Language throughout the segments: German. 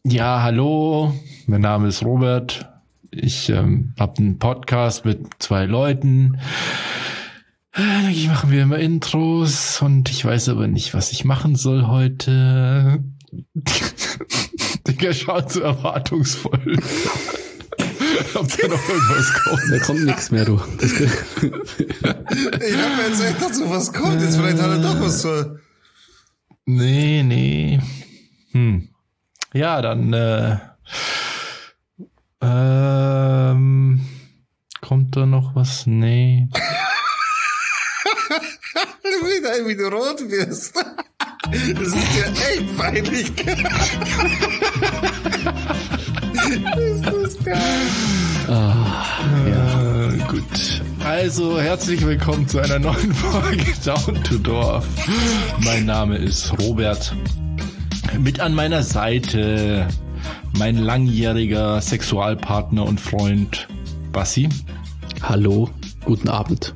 Ja, hallo, mein Name ist Robert. Ich habe einen Podcast mit 2 Leuten. Eigentlich machen wir immer Intros und ich weiß aber nicht, was ich machen soll heute. Digga, schaut so erwartungsvoll. Ob da noch irgendwas kommt. Da kommt nichts mehr, du. Ich hab mir jetzt echt gedacht, so was kommt. Jetzt vielleicht hat er doch was zu... Nee. Ja, dann kommt da noch was? Nee. Wie du rot wirst. Das ist ja echt peinlich. Ist das geil. Ja, gut. Also, herzlich willkommen zu einer neuen Folge Down to Dorf. Mein Name ist Robert. Mit an meiner Seite mein langjähriger Sexualpartner und Freund Bassi. Hallo, guten Abend.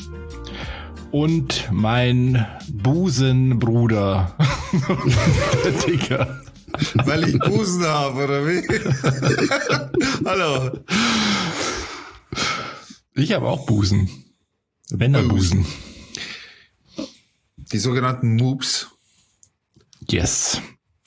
Und mein Busenbruder. Der Dicker. Weil ich Busen habe, oder wie? Hallo. Ich habe auch Busen. Männerbusen. Die sogenannten Moobs. Yes.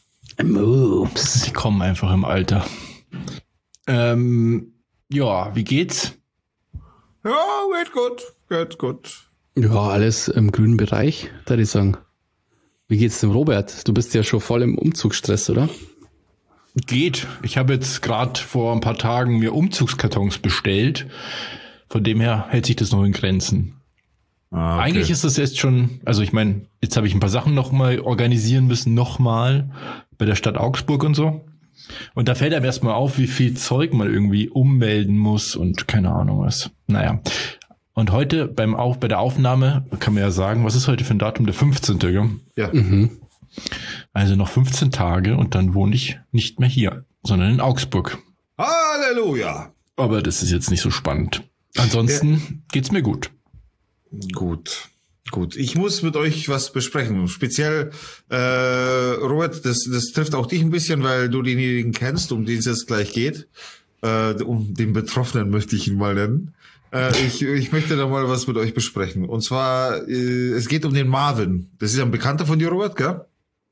Moves. Die kommen einfach im Alter. Ja, wie geht's? Ja, geht gut. Ja, alles im grünen Bereich, würde ich sagen. Wie geht's dem Robert? Du bist ja schon voll im Umzugsstress, oder? Geht. Ich habe jetzt gerade vor ein paar Tagen mir Umzugskartons bestellt. Von dem her hält sich das noch in Grenzen. Ah, okay. Eigentlich ist das jetzt schon, also ich meine, jetzt habe ich ein paar Sachen nochmal organisieren müssen, nochmal bei der Stadt Augsburg und so. Und da fällt einem erstmal auf, wie viel Zeug man irgendwie ummelden muss und keine Ahnung was. Naja. Und heute bei der Aufnahme kann man ja sagen, was ist heute für ein Datum? Der 15. Gell? Ja. Also noch 15 Tage und dann wohne ich nicht mehr hier, sondern in Augsburg. Halleluja. Aber das ist jetzt nicht so spannend. Ansonsten geht's mir gut. Gut. Ich muss mit euch was besprechen. Speziell, Robert, das trifft auch dich ein bisschen, weil du denjenigen kennst, um den es jetzt gleich geht. Um den Betroffenen möchte ich ihn mal nennen. Ich möchte da mal was mit euch besprechen. Und zwar, es geht um den Marvin. Das ist ein Bekannter von dir, Robert, gell?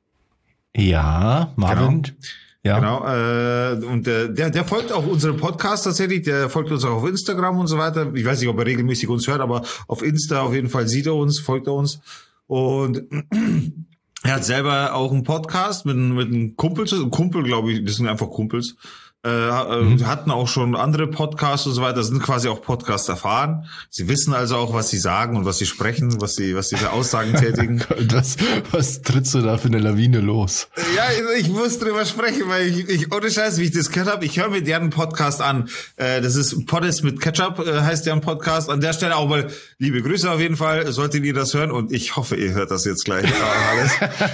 Ja, Marvin. Genau. Ja. Genau, und der folgt auch unserem Podcast tatsächlich, der folgt uns auch auf Instagram und so weiter. Ich weiß nicht, ob er regelmäßig uns hört, aber auf Insta auf jeden Fall sieht er uns, folgt er uns. Und er hat selber auch einen Podcast mit einem Kumpel, glaube ich, das sind einfach Kumpels. Hatten auch schon andere Podcasts und so weiter, sind quasi auch Podcasts erfahren. Sie wissen also auch, was sie sagen und was sie sprechen, was sie für Aussagen tätigen. Was trittst du da für eine Lawine los? Ja, ich muss drüber sprechen, weil ich ohne Scheiß, wie ich das gehört habe, ich höre mir deren Podcast an. Das ist Poddes mit Ketchup, heißt deren Podcast. An der Stelle auch mal liebe Grüße auf jeden Fall, solltet ihr das hören und ich hoffe, ihr hört das jetzt gleich alles.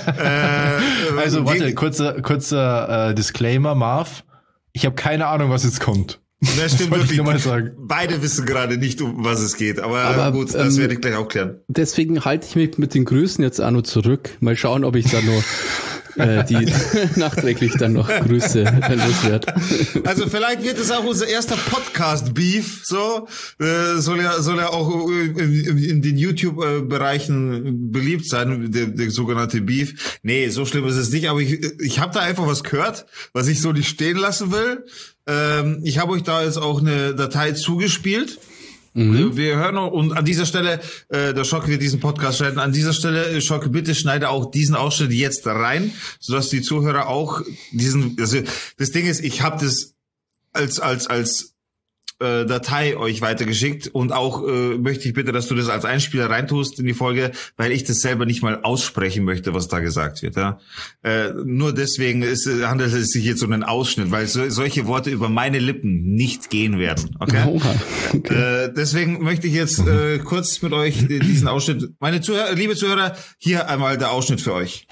Also warte, kurzer Disclaimer, Marv. Ich habe keine Ahnung, was jetzt kommt. Das stimmt wirklich. Ich nur mal sagen. Beide wissen gerade nicht, um was es geht. Aber gut, das werde ich gleich auch klären. Deswegen halte ich mich mit den Grüßen jetzt auch noch zurück. Mal schauen, ob ich dann noch die nachträglich dann noch Grüße loswerde. Also vielleicht wird es auch unser erster Podcast-Beef. So soll ja auch in den YouTube-Bereichen beliebt sein, der sogenannte Beef. Nee, so schlimm ist es nicht. Aber ich habe da einfach was gehört, was ich so nicht stehen lassen will. Ich habe euch da jetzt auch eine Datei zugespielt. Wir hören noch, und an dieser Stelle, der Schocke wird diesen Podcast schneiden, an dieser Stelle, Schocke, bitte schneide auch diesen Ausschnitt jetzt rein, sodass die Zuhörer auch also das Ding ist, ich habe das als Datei euch weitergeschickt und auch möchte ich bitte, dass du das als Einspieler reintust in die Folge, weil ich das selber nicht mal aussprechen möchte, was da gesagt wird. Ja? Nur deswegen handelt es sich jetzt um einen Ausschnitt, weil solche Worte über meine Lippen nicht gehen werden. Okay? Okay. Deswegen möchte ich jetzt kurz mit euch diesen Ausschnitt, liebe Zuhörer, hier einmal der Ausschnitt für euch.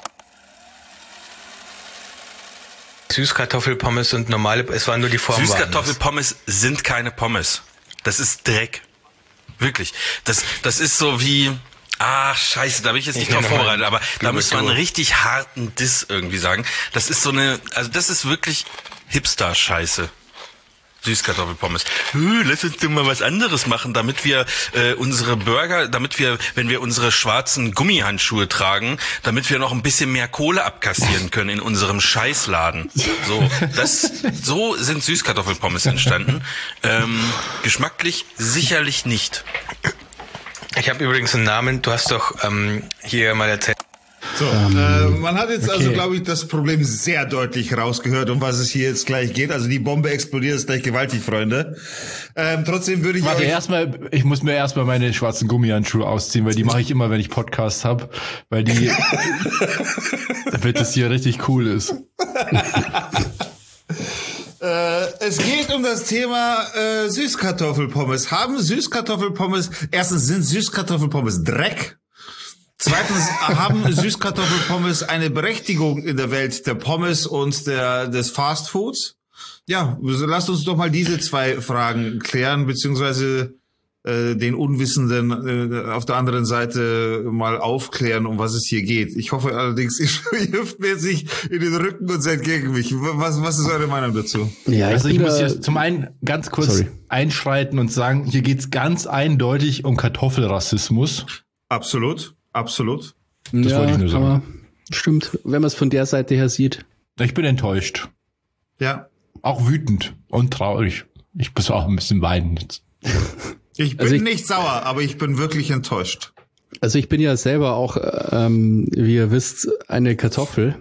Süßkartoffelpommes und normale, es war nur die Form. Süßkartoffelpommes sind keine Pommes. Das ist Dreck. Wirklich. Das ist so wie Ach, scheiße, da bin ich jetzt nicht drauf vorbereitet, aber da müsste man einen richtig harten Diss irgendwie sagen. Das ist das ist wirklich Hipster-Scheiße. Süßkartoffelpommes. Lass uns doch mal was anderes machen, damit wir unsere Burger, wenn wir unsere schwarzen Gummihandschuhe tragen, damit wir noch ein bisschen mehr Kohle abkassieren können in unserem Scheißladen. So sind Süßkartoffelpommes entstanden. Geschmacklich sicherlich nicht. Ich habe übrigens einen Namen, du hast doch hier mal erzählt. So, man hat jetzt also, glaube ich, das Problem sehr deutlich rausgehört, um was es hier jetzt gleich geht. Also die Bombe explodiert jetzt gleich gewaltig, Freunde. Trotzdem würde ich ich muss mir erstmal meine schwarzen Gummihandschuhe ausziehen, weil die mache ich immer, wenn ich Podcast habe, weil damit das hier richtig cool ist. Es geht um das Thema Süßkartoffelpommes. Erstens, sind Süßkartoffelpommes Dreck? Zweitens, haben Süßkartoffelpommes eine Berechtigung in der Welt der Pommes und des Fastfoods? Ja, lasst uns doch mal diese zwei Fragen klären, beziehungsweise den Unwissenden auf der anderen Seite mal aufklären, um was es hier geht. Ich hoffe allerdings, ihr hüpft mir jetzt nicht in den Rücken und seid gegen mich. Was ist eure Meinung dazu? Ja, also ich muss jetzt zum einen ganz kurz einschreiten und sagen, hier geht's ganz eindeutig um Kartoffelrassismus. Absolut. Das wollte ich nur sagen. Aber stimmt, wenn man es von der Seite her sieht. Ich bin enttäuscht. Ja. Auch wütend und traurig. Ich muss auch ein bisschen weinen jetzt. Ich bin nicht sauer, aber ich bin wirklich enttäuscht. Also ich bin ja selber auch, wie ihr wisst, eine Kartoffel.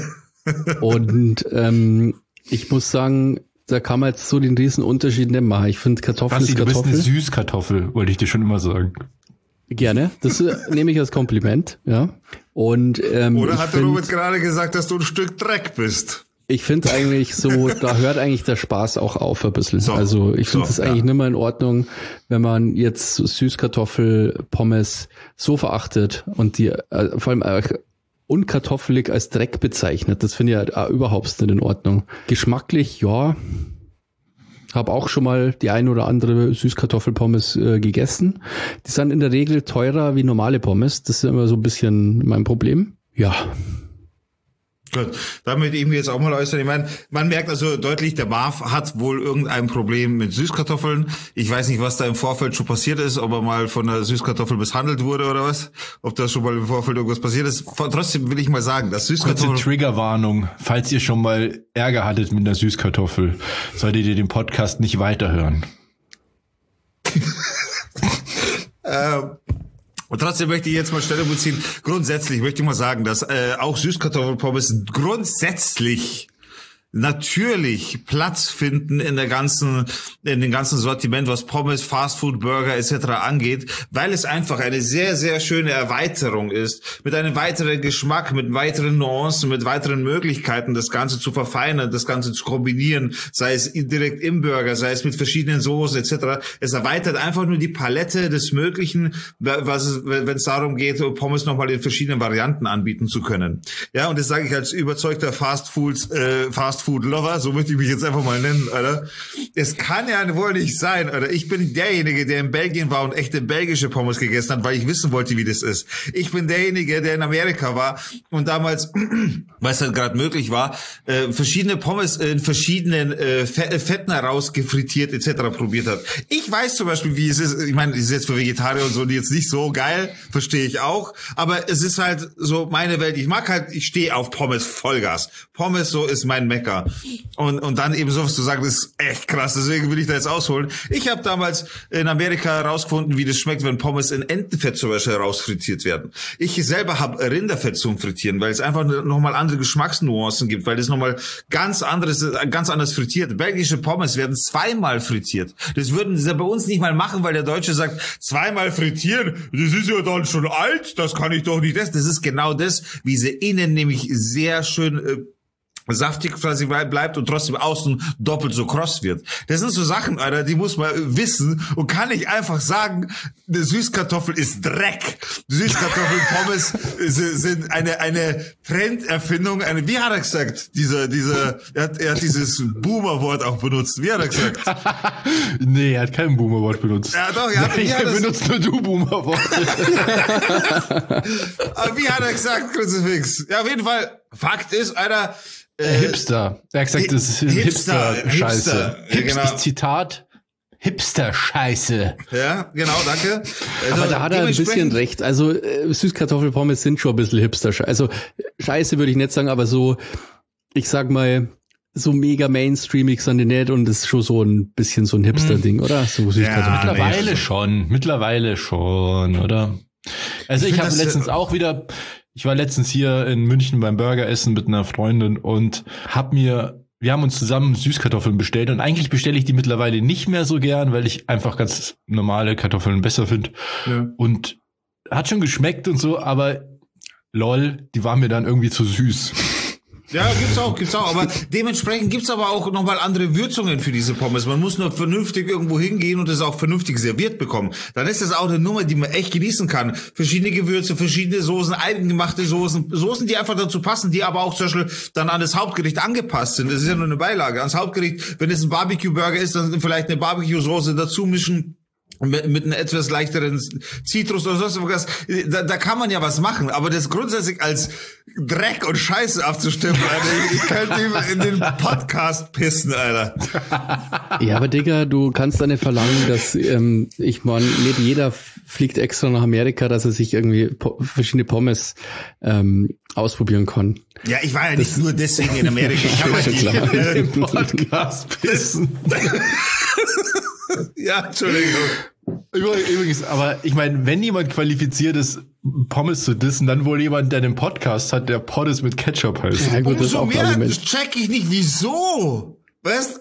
Und ich muss sagen, da kann man jetzt so den riesen Unterschied nicht machen. Ich finde Kartoffel ist Kartoffel. Du bist eine Süßkartoffel, wollte ich dir schon immer sagen. Gerne, das nehme ich als Kompliment, ja. Und oder hat der Robert gerade gesagt, dass du ein Stück Dreck bist? Ich finde eigentlich so, da hört eigentlich der Spaß auch auf ein bisschen. Also ich finde das eigentlich nicht mehr in Ordnung, wenn man jetzt Süßkartoffelpommes so verachtet und die vor allem unkartoffelig als Dreck bezeichnet. Das finde ich ja überhaupt nicht in Ordnung. Geschmacklich, ja. Habe auch schon mal die ein oder andere Süßkartoffelpommes gegessen. Die sind in der Regel teurer wie normale Pommes. Das ist immer so ein bisschen mein Problem. Ja. Gut, damit eben jetzt auch mal äußern. Ich meine, man merkt also deutlich, der Marv hat wohl irgendein Problem mit Süßkartoffeln. Ich weiß nicht, was da im Vorfeld schon passiert ist, ob er mal von der Süßkartoffel misshandelt wurde oder was. Ob da schon mal im Vorfeld irgendwas passiert ist. Trotzdem will ich mal sagen, dass Süßkartoffeln... Kurze Triggerwarnung. Falls ihr schon mal Ärger hattet mit einer Süßkartoffel, solltet ihr den Podcast nicht weiterhören. Und trotzdem möchte ich jetzt mal Stellung beziehen. Grundsätzlich möchte ich mal sagen, dass auch Süßkartoffelpommes grundsätzlich natürlich Platz finden in dem ganzen Sortiment, was Pommes, Fastfood, Burger etc. angeht, weil es einfach eine sehr, sehr schöne Erweiterung ist, mit einem weiteren Geschmack, mit weiteren Nuancen, mit weiteren Möglichkeiten, das Ganze zu verfeinern, das Ganze zu kombinieren, sei es direkt im Burger, sei es mit verschiedenen Soßen etc. Es erweitert einfach nur die Palette des Möglichen, wenn es darum geht, Pommes nochmal in verschiedenen Varianten anbieten zu können. Ja, und das sage ich als überzeugter Fastfood-Lover, so möchte ich mich jetzt einfach mal nennen, Alter. Es kann ja wohl nicht sein, Alter. Ich bin derjenige, der in Belgien war und echte belgische Pommes gegessen hat, weil ich wissen wollte, wie das ist. Ich bin derjenige, der in Amerika war und damals, weil es halt gerade möglich war, verschiedene Pommes in verschiedenen Fetten herausgefrittiert etc. probiert hat. Ich weiß zum Beispiel, wie es ist. Ich meine, es ist jetzt für Vegetarier und so jetzt nicht so geil, verstehe ich auch. Aber es ist halt so meine Welt. Ich stehe auf Pommes Vollgas. Pommes, so ist mein Mecker. Und dann eben sowas zu sagen, das ist echt krass. Deswegen will ich da jetzt ausholen. Ich habe damals in Amerika herausgefunden, wie das schmeckt, wenn Pommes in Entenfett zum Beispiel herausfrittiert werden. Ich selber habe Rinderfett zum Frittieren, weil es einfach nochmal andere Geschmacksnuancen gibt, weil das nochmal ganz anders frittiert. Belgische Pommes werden zweimal frittiert. Das würden sie bei uns nicht mal machen, weil der Deutsche sagt, zweimal frittieren, das ist ja dann schon alt, das kann ich doch nicht essen. Das ist genau das, wie sie innen nämlich sehr schön saftig quasi bleibt und trotzdem außen doppelt so kross wird. Das sind so Sachen, Alter, die muss man wissen und kann nicht einfach sagen, eine Süßkartoffel ist Dreck. Süßkartoffelpommes sind eine Trenderfindung, wie hat er gesagt? Er hat dieses Boomer-Wort auch benutzt. Wie hat er gesagt? Nee, er hat kein Boomer-Wort benutzt. Ja, doch, er benutzt nur du Boomer-Wort. Aber wie hat er gesagt, Kruzifix? Ja, auf jeden Fall, Fakt ist, Alter, Hipster. Er hat gesagt, das ist Hipster-Scheiße. Genau. Zitat, Hipster-Scheiße. Ja, genau, danke. Also, aber da hat er ein bisschen recht. Also Süßkartoffelpommes sind schon ein bisschen Hipster-Scheiße. Also Scheiße würde ich nicht sagen, aber so, ich sag mal, so mega mainstreamig sind die nicht und das ist schon so ein bisschen so ein Hipster-Ding, oder? So Süßkartoffeln. Mittlerweile schon, oder? Also ich habe letztens auch wieder... Ich war letztens hier in München beim Burger essen mit einer Freundin und wir haben uns zusammen Süßkartoffeln bestellt und eigentlich bestelle ich die mittlerweile nicht mehr so gern, weil ich einfach ganz normale Kartoffeln besser finde. Ja. Und hat schon geschmeckt und so, aber lol, die waren mir dann irgendwie zu süß. Ja, gibt's auch, aber dementsprechend gibt's aber auch nochmal andere Würzungen für diese Pommes. Man muss nur vernünftig irgendwo hingehen und es auch vernünftig serviert bekommen. Dann ist das auch eine Nummer, die man echt genießen kann. Verschiedene Gewürze, verschiedene Soßen, eigengemachte Soßen, die einfach dazu passen, die aber auch zum Beispiel dann an das Hauptgericht angepasst sind. Das ist ja nur eine Beilage. Ans Hauptgericht, wenn es ein Barbecue-Burger ist, dann vielleicht eine Barbecue-Soße dazu mischen. Mit einem etwas leichteren Zitrus oder sonst was. Da kann man ja was machen, aber das grundsätzlich als Dreck und Scheiße abzustimmen, Alter, ich könnte in den Podcast pissen, Alter. Ja, aber Digga, du kannst dann nicht verlangen, dass nicht jeder fliegt extra nach Amerika, dass er sich irgendwie verschiedene Pommes ausprobieren kann. Ja, ich war ja nicht nur deswegen in Amerika. Ich habe ja den Podcast pissen. Ja, Entschuldigung. Übrigens, aber ich meine, wenn jemand qualifiziert ist, Pommes zu dissen, dann wohl jemand, der einen Podcast hat, der Pommes mit Ketchup heißt. Ja, gut, das ist auch mehr check ich nicht, wieso? Weißt,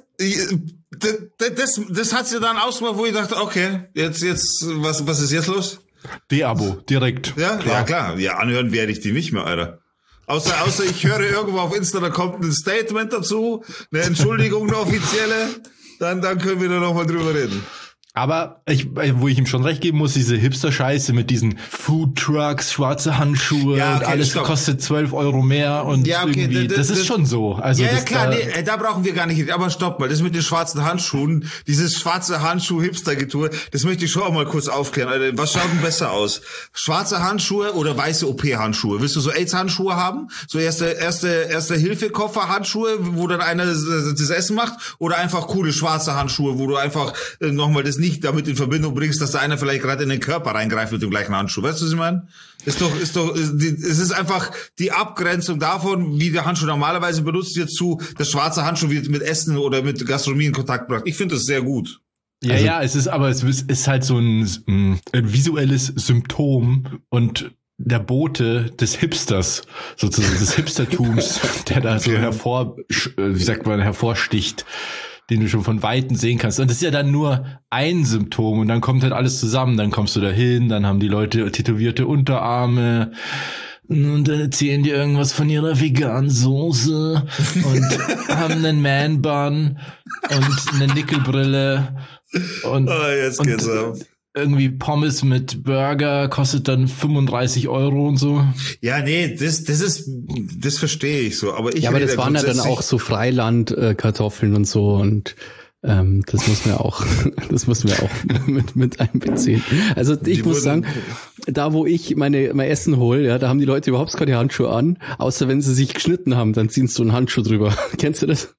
das hat sie dann ausgemacht, wo ich dachte, okay, jetzt, was ist jetzt los? De-Abo, direkt. Ja, klar. Ja, anhören werde ich die nicht mehr, Alter. Außer ich höre irgendwo auf Insta, da kommt ein Statement dazu, eine Entschuldigung, eine offizielle, dann können wir da nochmal drüber reden. Aber wo ich ihm schon recht geben muss, diese Hipster-Scheiße mit diesen Food-Trucks, schwarze Handschuhe und alles kostet 12 Euro mehr und irgendwie, das ist schon so. Also ja, klar, da brauchen wir gar nicht, aber stopp mal, das mit den schwarzen Handschuhen, dieses schwarze Handschuh-Hipster-Getue, das möchte ich schon auch mal kurz aufklären. Alter, was schaut denn besser aus? Schwarze Handschuhe oder weiße OP-Handschuhe? Willst du so AIDS-Handschuhe haben? So erste Hilfe-Koffer-Handschuhe, wo dann einer das Essen macht? Oder einfach coole schwarze Handschuhe, wo du einfach nochmal das nicht damit in Verbindung bringst, dass da einer vielleicht gerade in den Körper reingreift mit dem gleichen Handschuh. Weißt du, was ich meine? Es ist einfach die Abgrenzung davon, wie der Handschuh normalerweise benutzt wird, zu das schwarze Handschuh wird mit Essen oder mit Gastronomie in Kontakt gebracht. Ich finde das sehr gut. Ja, es ist halt so ein visuelles Symptom und der Bote des Hipsters, sozusagen des Hipstertums, der da so hervorsticht, den du schon von Weitem sehen kannst. Und das ist ja dann nur ein Symptom und dann kommt halt alles zusammen. Dann kommst du da hin, dann haben die Leute tätowierte Unterarme und dann erzählen die irgendwas von ihrer veganen Soße und haben einen Man-Bun und eine Nickelbrille und, jetzt geht's ab. Irgendwie Pommes mit Burger kostet dann 35 Euro und so. Ja, nee, das verstehe ich so. Aber aber das waren ja dann auch so Freiland-Kartoffeln und so und das muss man auch mit einbeziehen. Also ich muss sagen, da wo ich mein Essen hole, ja, da haben die Leute überhaupt keine Handschuhe an, außer wenn sie sich geschnitten haben, dann ziehen sie so einen Handschuh drüber. Kennst du das?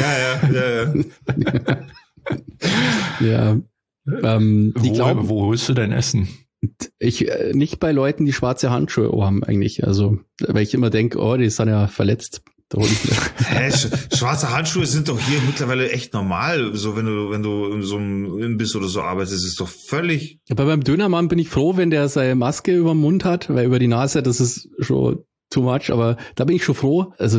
Ja. Wo holst du dein Essen? Ich nicht bei Leuten, die schwarze Handschuhe haben eigentlich. Also, weil ich immer denke, die sind ja verletzt. Schwarze Handschuhe sind doch hier mittlerweile echt normal. So wenn du in so einem Imbiss oder so arbeitest, ist doch völlig. Aber beim Dönermann bin ich froh, wenn der seine Maske über den Mund hat, weil über die Nase, das ist schon too much. Aber da bin ich schon froh. Also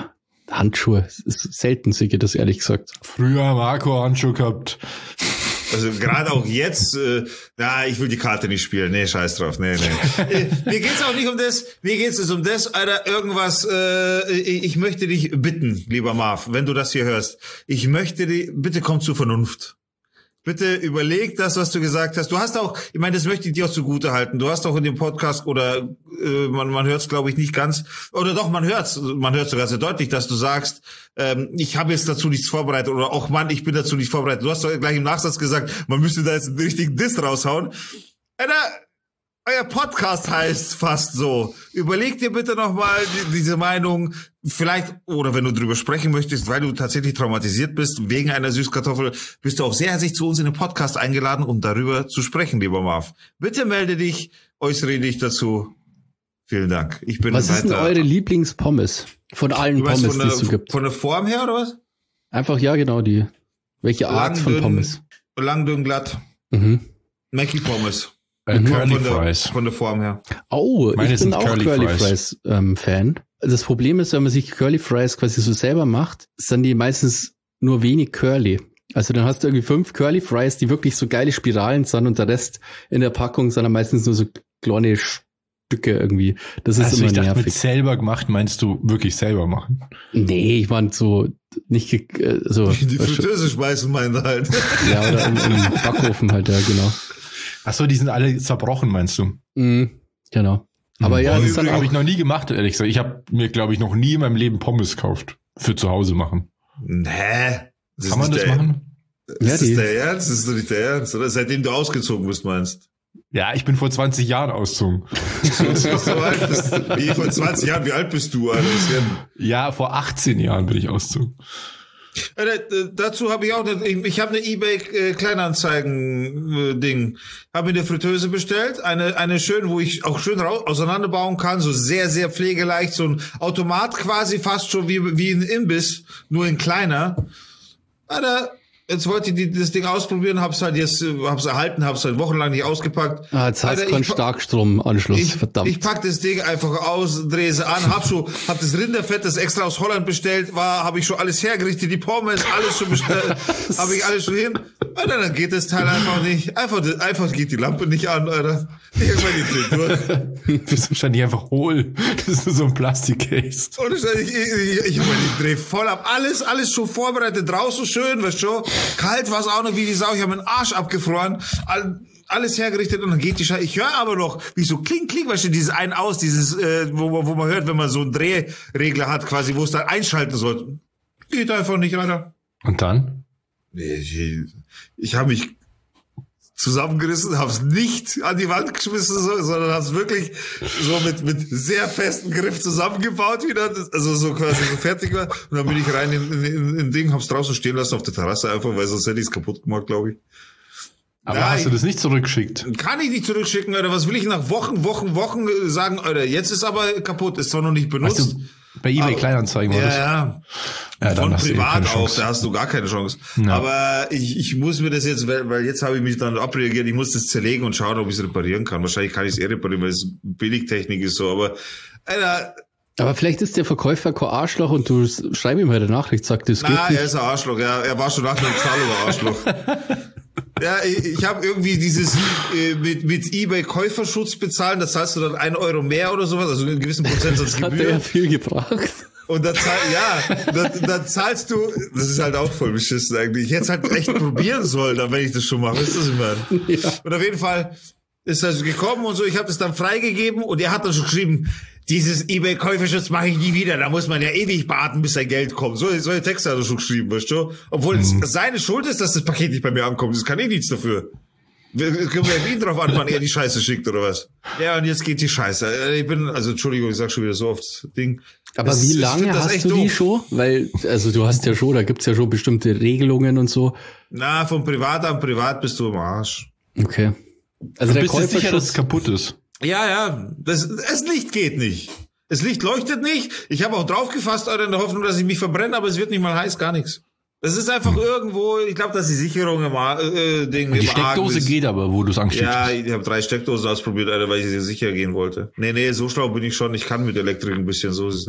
Handschuhe ist selten, sehe ich das ehrlich gesagt. Früher Marco Handschuhe gehabt. Also gerade auch jetzt, ich will die Karte nicht spielen. Nee, scheiß drauf. Nee. Mir geht's auch nicht um das. Mir geht's um das, Alter, irgendwas. Ich möchte dich bitten, lieber Marv, wenn du das hier hörst. Ich möchte dich, bitte komm zur Vernunft. Bitte überleg das, was du gesagt hast. Du hast auch, ich meine, das möchte ich dir auch zugute halten. Du hast auch in dem Podcast, oder man hört es, glaube ich, nicht ganz, oder doch, man hört sogar sehr deutlich, dass du sagst, ich habe jetzt dazu nichts vorbereitet, oder auch Mann, ich bin dazu nicht vorbereitet. Du hast doch gleich im Nachsatz gesagt, man müsste da jetzt einen richtigen Diss raushauen. Alter, euer Podcast heißt fast so. Überleg dir bitte nochmal diese Meinung, vielleicht, oder wenn du drüber sprechen möchtest, weil du tatsächlich traumatisiert bist, wegen einer Süßkartoffel, bist du auch sehr herzlich zu uns in den Podcast eingeladen, um darüber zu sprechen, lieber Marv. Bitte melde dich, äußere dich dazu. Vielen Dank. Was ist denn eure Lieblingspommes? Von allen Pommes, die es so gibt. Von der Form her, oder was? Einfach, ja, genau, welche Art von Pommes? Lang, dünn, glatt. Mackie Pommes. Curly Fries. Von der Form her. Oh, ich bin auch Curly Fries Fan. Das Problem ist, wenn man sich Curly Fries quasi so selber macht, sind die meistens nur wenig curly. Also dann hast du irgendwie 5 Curly Fries, die wirklich so geile Spiralen sind, und der Rest in der Packung sind dann meistens nur so kleine Stücke irgendwie. Das ist immer nervig. Mit selber gemacht meinst du wirklich selber machen? Nee, ich meine so nicht so. Die Fritteuse schmeißen meinen halt. Ja, oder im Backofen halt, ja, genau. Ach so, die sind alle zerbrochen, meinst du? Genau. Aber ja, das habe ich noch nie gemacht, ehrlich gesagt. Ich habe mir, glaube ich, noch nie in meinem Leben Pommes gekauft. Für zu Hause machen. Nee. Kann man das machen? Ist das der Ernst? Das ist doch nicht der Ernst, oder? Seitdem du ausgezogen bist, meinst? Ja, ich bin vor 20 Jahren ausgezogen. Wie vor 20 Jahren? Wie alt bist du, Alter? Ja, vor 18 Jahren bin ich ausgezogen. Dazu habe ich auch ich habe eine eBay Kleinanzeigen-Ding. Habe mir eine Fritteuse bestellt, eine schön, wo ich auch schön auseinanderbauen kann, so sehr, sehr pflegeleicht, so ein Automat quasi, fast schon wie ein Imbiss, nur in kleiner. Alter, jetzt wollte ich das Ding ausprobieren, hab's erhalten, hab's halt wochenlang nicht ausgepackt. Jetzt hast du keinen Starkstromanschluss, verdammt. Ich pack das Ding einfach aus, drehe sie an, hab das Rinderfett, das extra aus Holland bestellt war, habe ich schon alles hergerichtet, die Pommes, alles schon bestellt, habe ich alles schon hin. Alter, dann geht das Teil einfach nicht. Einfach geht die Lampe nicht an, Alter. Irgendwann die Tür durch. Du bist wahrscheinlich einfach hohl. Das ist nur so ein Plastikcase. Und ich dreh voll ab. Alles schon vorbereitet, draußen schön, weißt du, kalt war es auch noch wie die Sau. Ich habe meinen Arsch abgefroren. Alles hergerichtet, und dann geht die Scheiße. Ich höre aber noch, wie so kling, weißt du, dieses ein aus, dieses, wo man hört, wenn man so einen Drehregler hat, quasi, wo es dann einschalten soll. Geht einfach nicht, Alter. Und dann? Ich habe mich zusammengerissen, hab's nicht an die Wand geschmissen, sondern hab's wirklich so mit sehr festem Griff zusammengebaut wieder, also so quasi so fertig war. Und dann bin ich rein in Ding, hab's draußen stehen lassen auf der Terrasse einfach, weil sonst hätte ich's kaputt gemacht, glaube ich. Aber hast du das nicht zurückgeschickt? Kann ich nicht zurückschicken, Alter. Was will ich nach Wochen sagen, Alter, jetzt ist aber kaputt, ist zwar noch nicht benutzt. Weißt du, bei eBay Kleinanzeigen war das? Ja. Von privat auch, da hast du gar keine Chance. Ja. Aber ich muss mir das jetzt, weil jetzt habe ich mich dann abreagiert, ich muss das zerlegen und schauen, ob ich es reparieren kann. Wahrscheinlich kann ich es reparieren, weil es Billigtechnik ist so, aber Alter. Aber vielleicht ist der Verkäufer kein Arschloch und du schreib ihm halt eine Nachricht, sag, das geht nicht. Er ist ein Arschloch, ja. Er war schon nach dem Zahlung Arschloch. Ja, ich habe irgendwie dieses mit eBay Käuferschutz bezahlen, da zahlst du dann 1 Euro mehr oder sowas, also einen gewissen Prozentsatz Gebühr. Hat der ja viel gebracht. Und da zahlst du, das ist halt auch voll beschissen eigentlich. Ich hätte es halt echt probieren sollen, wenn ich das schon mache. Ist das immer? Ja. Und auf jeden Fall ist das gekommen und so, ich habe das dann freigegeben und er hat dann schon geschrieben, dieses eBay-Käuferschutz mache ich nie wieder, da muss man ja ewig warten, bis sein Geld kommt. Solche Texte hat er schon geschrieben, weißt du? Obwohl es seine Schuld ist, dass das Paket nicht bei mir ankommt, das kann ich nichts dafür. Wir können ja ihn drauf an, wann er die Scheiße schickt oder was. Ja, und jetzt geht die Scheiße. Entschuldigung, ich sag schon wieder so oft Ding. Aber wie lange hast du die schon? Weil, also du hast ja schon, da gibt's ja schon bestimmte Regelungen und so. Na, von privat an privat bist du im Arsch. Okay. Also der Käuferschutz sicher, dass es kaputt ist. Ja, das Licht geht nicht. Das Licht leuchtet nicht. Ich habe auch draufgefasst, Alter, in der Hoffnung, dass ich mich verbrenne, aber es wird nicht mal heiß, gar nichts. Das ist einfach irgendwo, ich glaube, dass die Sicherung die Steckdose geht aber, wo du es angeschickt hast. Ja, ich habe 3 Steckdosen ausprobiert, Alter, weil ich sicher gehen wollte. Nee, so schlau bin ich schon. Ich kann mit Elektrik ein bisschen, so ist es nicht.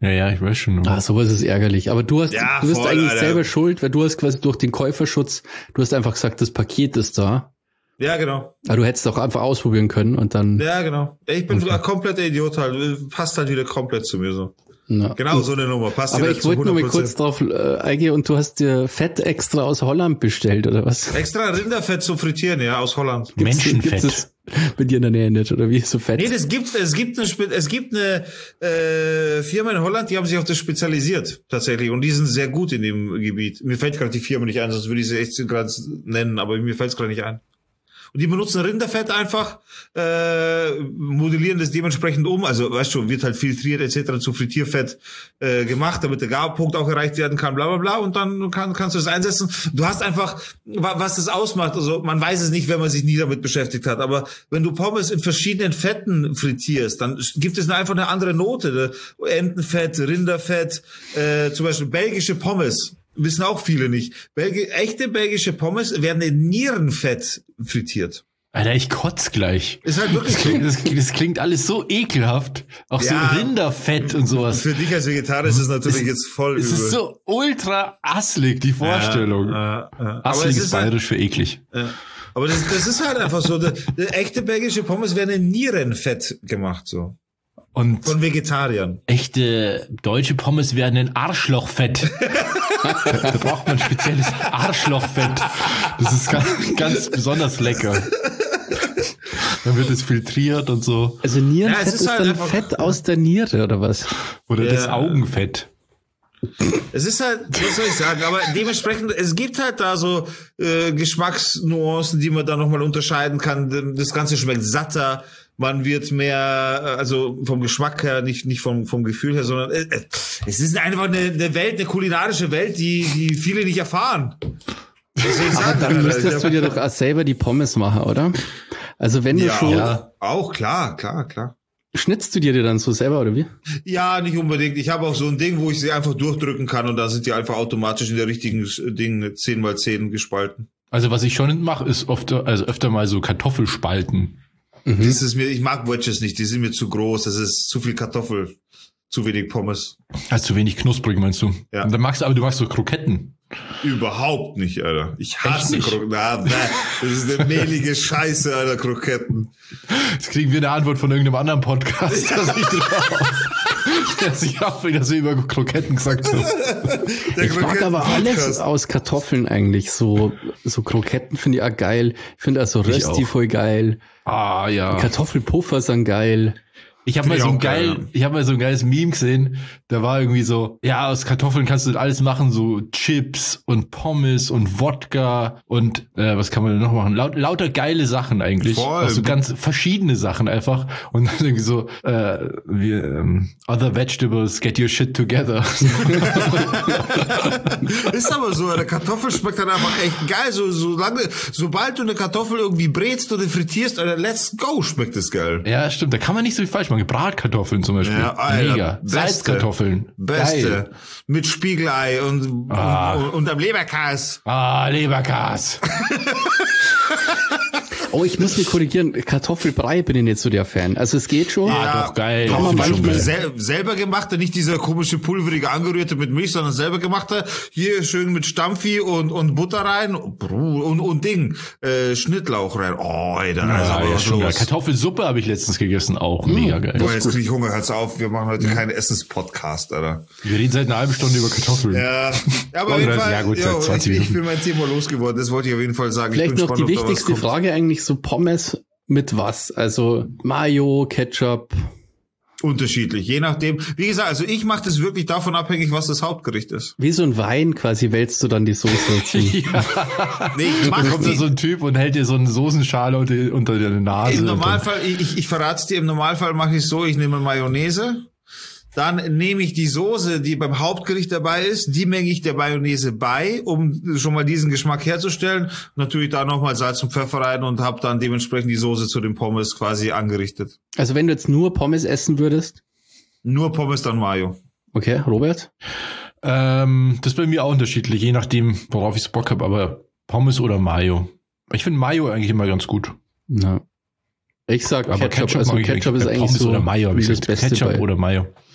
Ja, ich weiß schon. Sowas ist ärgerlich. Aber du bist voll, eigentlich Alter. Selber schuld, weil du hast quasi durch den Käuferschutz, du hast einfach gesagt, das Paket ist da. Ja, genau. Aber du hättest auch einfach ausprobieren können und dann. Ja, genau. Ich bin ein kompletter Idiot halt. Passt halt wieder komplett zu mir so. Na, genau, so eine Nummer. Passt. Aber ich wollte nur mal kurz drauf eingehen, und du hast dir Fett extra aus Holland bestellt, oder was? Extra Rinderfett zum Frittieren, ja, aus Holland. Menschenfett. Gibt's das bei dir in der Nähe nicht, oder wie? So Fett? Nee, es gibt eine Firma in Holland, die haben sich auf das spezialisiert, tatsächlich. Und die sind sehr gut in dem Gebiet. Mir fällt gerade die Firma nicht ein, sonst würde ich sie echt gerade nennen, aber mir fällt es gerade nicht ein. Und die benutzen Rinderfett einfach, modellieren das dementsprechend um. Also, weißt du, wird halt filtriert etc. zu Frittierfett gemacht, damit der Garpunkt auch erreicht werden kann, bla bla bla. Und dann kannst du das einsetzen. Du hast einfach, was das ausmacht, also man weiß es nicht, wenn man sich nie damit beschäftigt hat, aber wenn du Pommes in verschiedenen Fetten frittierst, dann gibt es einfach eine andere Note. Entenfett, Rinderfett, zum Beispiel belgische Pommes. Wissen auch viele nicht. Echte belgische Pommes werden in Nierenfett frittiert. Alter, ich kotz gleich. Ist halt wirklich das klingt alles so ekelhaft. Auch so Rinderfett und sowas. Für dich als Vegetarier ist es natürlich jetzt voll übel. Es ist so ultra asslig, die Vorstellung. Asslig ist bayerisch für eklig. Aber das ist halt einfach so. Echte belgische Pommes werden in Nierenfett gemacht, so. Und von Vegetariern. Echte deutsche Pommes werden in Arschlochfett. Da braucht man spezielles Arschlochfett. Das ist ganz besonders lecker. Dann wird es filtriert und so. Also Nierenfett ist halt dann Fett aus der Niere, oder was? Oder das Augenfett. Es ist halt, was soll ich sagen, aber dementsprechend, es gibt halt da so Geschmacksnuancen, die man da nochmal unterscheiden kann. Das Ganze schmeckt satter. Man wird mehr, also vom Geschmack her, nicht vom Gefühl her, sondern es ist einfach eine Welt, eine kulinarische Welt, die viele nicht erfahren. Was soll ich sagen? Aber dann müsstest du dir doch auch selber die Pommes machen, oder? Also wenn du schon... Ja, auch, klar. Schnitzt du dir die dann so selber, oder wie? Ja, nicht unbedingt. Ich habe auch so ein Ding, wo ich sie einfach durchdrücken kann und da sind die einfach automatisch in der richtigen Ding 10x10 gespalten. Also was ich schon mache, ist öfter mal so Kartoffelspalten. Das ist mir, ich mag Wedges nicht, die sind mir zu groß, das ist zu viel Kartoffel, zu wenig Pommes. Also zu wenig knusprig, meinst du? Ja. Und du magst so Kroketten. Überhaupt nicht, Alter. Ich hasse Kroketten. Das ist eine mehlige Scheiße, Alter, Kroketten. Jetzt kriegen wir eine Antwort von irgendeinem anderen Podcast, dass ich auch wieder so über Kroketten gesagt habe. Ich mag aber alles aus Kartoffeln eigentlich. So Kroketten finde ich auch geil. Ich finde also Rösti voll geil. Ah, ja. Kartoffelpuffer sind geil. Ich habe mal so ein geiles Meme gesehen, da war irgendwie so, ja, aus Kartoffeln kannst du alles machen, so Chips und Pommes und Wodka und was kann man denn noch machen? Lauter geile Sachen eigentlich. Voll. Auch so ganz verschiedene Sachen einfach. Und dann irgendwie so, other vegetables, get your shit together. Ist aber so, eine Kartoffel schmeckt dann einfach echt geil. Sobald du eine Kartoffel irgendwie brätst oder frittierst, let's go, schmeckt es geil. Ja, stimmt, da kann man nicht so viel falsch machen. Bratkartoffeln zum Beispiel. Ja, Alter, mega. Salzkartoffeln. Beste. Geil. Mit Spiegelei und am Leberkas. Leberkas. Oh, ich muss mich korrigieren. Kartoffelbrei bin ich nicht so der Fan. Also es geht schon. Ja, doch, geil. Kann man manchmal selber gemachte, nicht dieser komische pulverige angerührte mit Milch, sondern selber gemachte. Hier schön mit Stampfi und Butter rein und Schnittlauch rein. Oh, Alter. Ja, schon geil. Kartoffelsuppe habe ich letztens gegessen, auch mega geil. Boah, jetzt krieg ich Hunger, hört's auf. Wir machen heute keinen Essenspodcast, Alter. Wir reden seit einer halben Stunde über Kartoffeln. Ja, aber auf jeden Fall, ja, gut, seit 20 Minuten. Ich bin mein Thema losgeworden, das wollte ich auf jeden Fall sagen. Vielleicht noch die wichtigste Frage eigentlich, so Pommes mit was? Also Mayo, Ketchup? Unterschiedlich, je nachdem. Wie gesagt, also ich mache das wirklich davon abhängig, was das Hauptgericht ist. Wie so ein Wein quasi wälzt du dann die Soße. Ja. Nee, da kommt da so ein Typ und hält dir so eine Soßenschale unter der Nase. Im Normalfall, ich verrate es dir, im Normalfall mache ich es so, ich nehme Mayonnaise, dann nehme ich die Soße, die beim Hauptgericht dabei ist, die menge ich der Mayonnaise bei, um schon mal diesen Geschmack herzustellen. Natürlich da nochmal Salz und Pfeffer rein und habe dann dementsprechend die Soße zu den Pommes quasi angerichtet. Also wenn du jetzt nur Pommes essen würdest? Nur Pommes, dann Mayo. Okay, Robert? Das ist bei mir auch unterschiedlich, je nachdem, worauf ich Bock habe, aber Pommes oder Mayo. Ich finde Mayo eigentlich immer ganz gut. Ja. Ich sag aber Ketchup, also Ketchup ist eigentlich Pommes so oder Mayo, das Beste Ketchup bei. oder Mayo.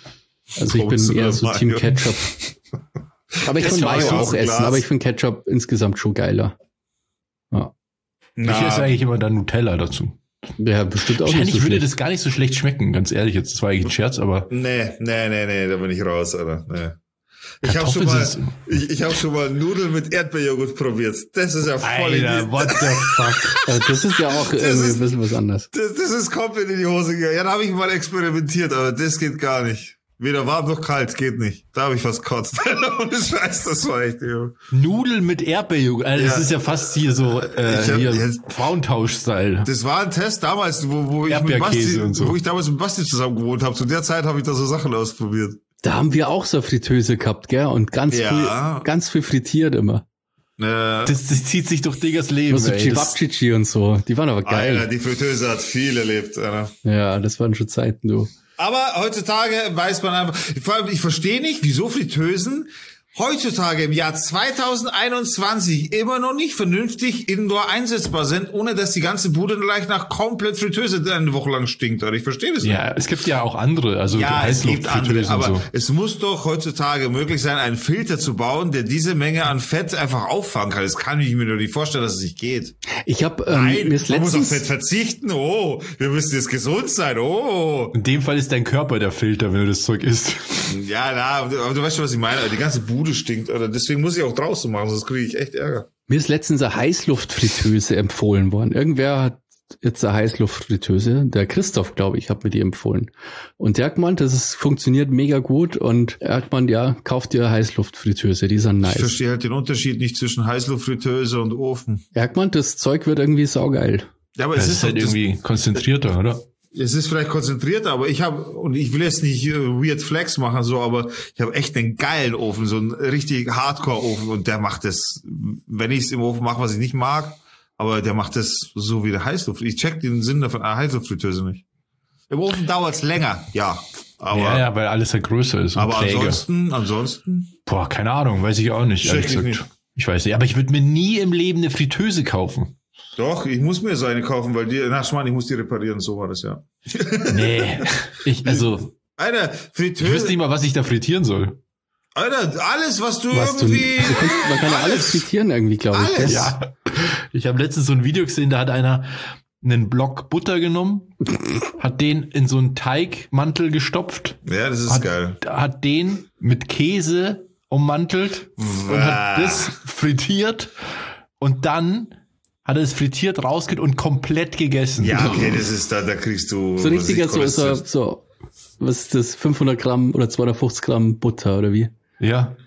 Also ich bin eher so Team Ketchup. Aber ich kann Mayo auch essen, aber ich finde Ketchup insgesamt schon geiler. Ja. Ich esse eigentlich immer dann Nutella dazu. Ja, bestimmt auch wahrscheinlich nicht so würde das gar nicht so schlecht schmecken, ganz ehrlich. Jetzt, das war eigentlich ein Scherz, aber. Nee, da bin ich raus, Alter. Nee. Ich habe schon mal Nudeln mit Erdbeerjoghurt probiert. Das ist ja voll Alter, what the fuck. Das ist ja auch irgendwie ein bisschen was anderes. Das ist komplett in die Hose gegangen. Ja, da habe ich mal experimentiert, aber das geht gar nicht. Weder warm noch kalt, geht nicht. Da habe ich was gekotzt. Ohne Scheiß, das war echt, jo. Nudeln mit Erdbeerjoghurt. Also das ist ja fast hier so Frauentausch-Style. Das war ein Test damals, wo ich mit Basti, wo ich damals mit Basti zusammen gewohnt habe. Zu der Zeit habe ich da so Sachen ausprobiert. Da haben wir auch so Fritteuse gehabt, gell? Und ganz viel frittiert immer. Das zieht sich durch Diggers Leben. So Cevapcici und so. Die waren aber geil. Alter, die Fritteuse hat viel erlebt, Alter. Ja, das waren schon Zeiten, du. Aber heutzutage weiß man einfach, vor allem, ich verstehe nicht, wieso Fritteusen heutzutage im Jahr 2021 immer noch nicht vernünftig indoor einsetzbar sind, ohne dass die ganze Bude gleich nach komplett Fritteuse eine Woche lang stinkt. Oder ich verstehe das nicht. Ja, es gibt ja auch andere, also ja, es gibt andere, aber so. Es muss doch heutzutage möglich sein, einen Filter zu bauen, der diese Menge an Fett einfach auffangen kann. Das kann ich mir nur nicht vorstellen, dass es nicht geht. Ich habe man muss auf Fett verzichten. Oh, wir müssen jetzt gesund sein. Oh. In dem Fall ist dein Körper der Filter, wenn du das Zeug isst. Ja, aber du weißt schon, was ich meine. Die ganze Bude stinkt, oder? Deswegen muss ich auch draußen machen, sonst kriege ich echt Ärger. Mir ist letztens eine Heißluftfritteuse empfohlen worden. Irgendwer hat jetzt eine Heißluftfritteuse, der Christoph, glaube ich, hat mir die empfohlen. Und der hat gemeint, funktioniert mega gut und er hat gemeint, ja, kauft dir eine Heißluftfritteuse, die sind nice. Ich verstehe halt den Unterschied nicht zwischen Heißluftfritteuse und Ofen. Er hat gemeint, das Zeug wird irgendwie saugeil. Ja, aber es ist halt irgendwie konzentrierter, oder? Es ist vielleicht konzentrierter, aber ich will jetzt nicht weird Flex machen, so, aber ich habe echt einen geilen Ofen, so einen richtig Hardcore-Ofen und der macht das, wenn ich es im Ofen mache, was ich nicht mag, aber der macht das so wie der Heißluft. Ich check den Sinn davon, Heißluftfritteuse nicht. Im Ofen dauert's länger, ja. Aber, ja, weil alles halt größer ist. Und aber träger. ansonsten. Boah, keine Ahnung, weiß ich auch nicht, ehrlich gesagt. Nicht. Ich weiß nicht, aber ich würde mir nie im Leben eine Fritteuse kaufen. Doch, ich muss mir so eine kaufen, weil ich muss die reparieren, so war das ja. Nee, Alter, Fritteuse. Ich wüsste nicht mal, was ich da frittieren soll. Alter, alles, was irgendwie... man kann ja alles frittieren irgendwie, glaube ich. Alles. Ja. Ich habe letztens so ein Video gesehen, da hat einer einen Block Butter genommen, hat den in so einen Teigmantel gestopft. Ja, das ist geil. Hat den mit Käse ummantelt und hat das frittiert und dann hat er es frittiert, rausgeht und komplett gegessen. Ja, okay, das ist da kriegst du... So richtiger, so, was ist das, 500 Gramm oder 250 Gramm Butter oder wie? Ja.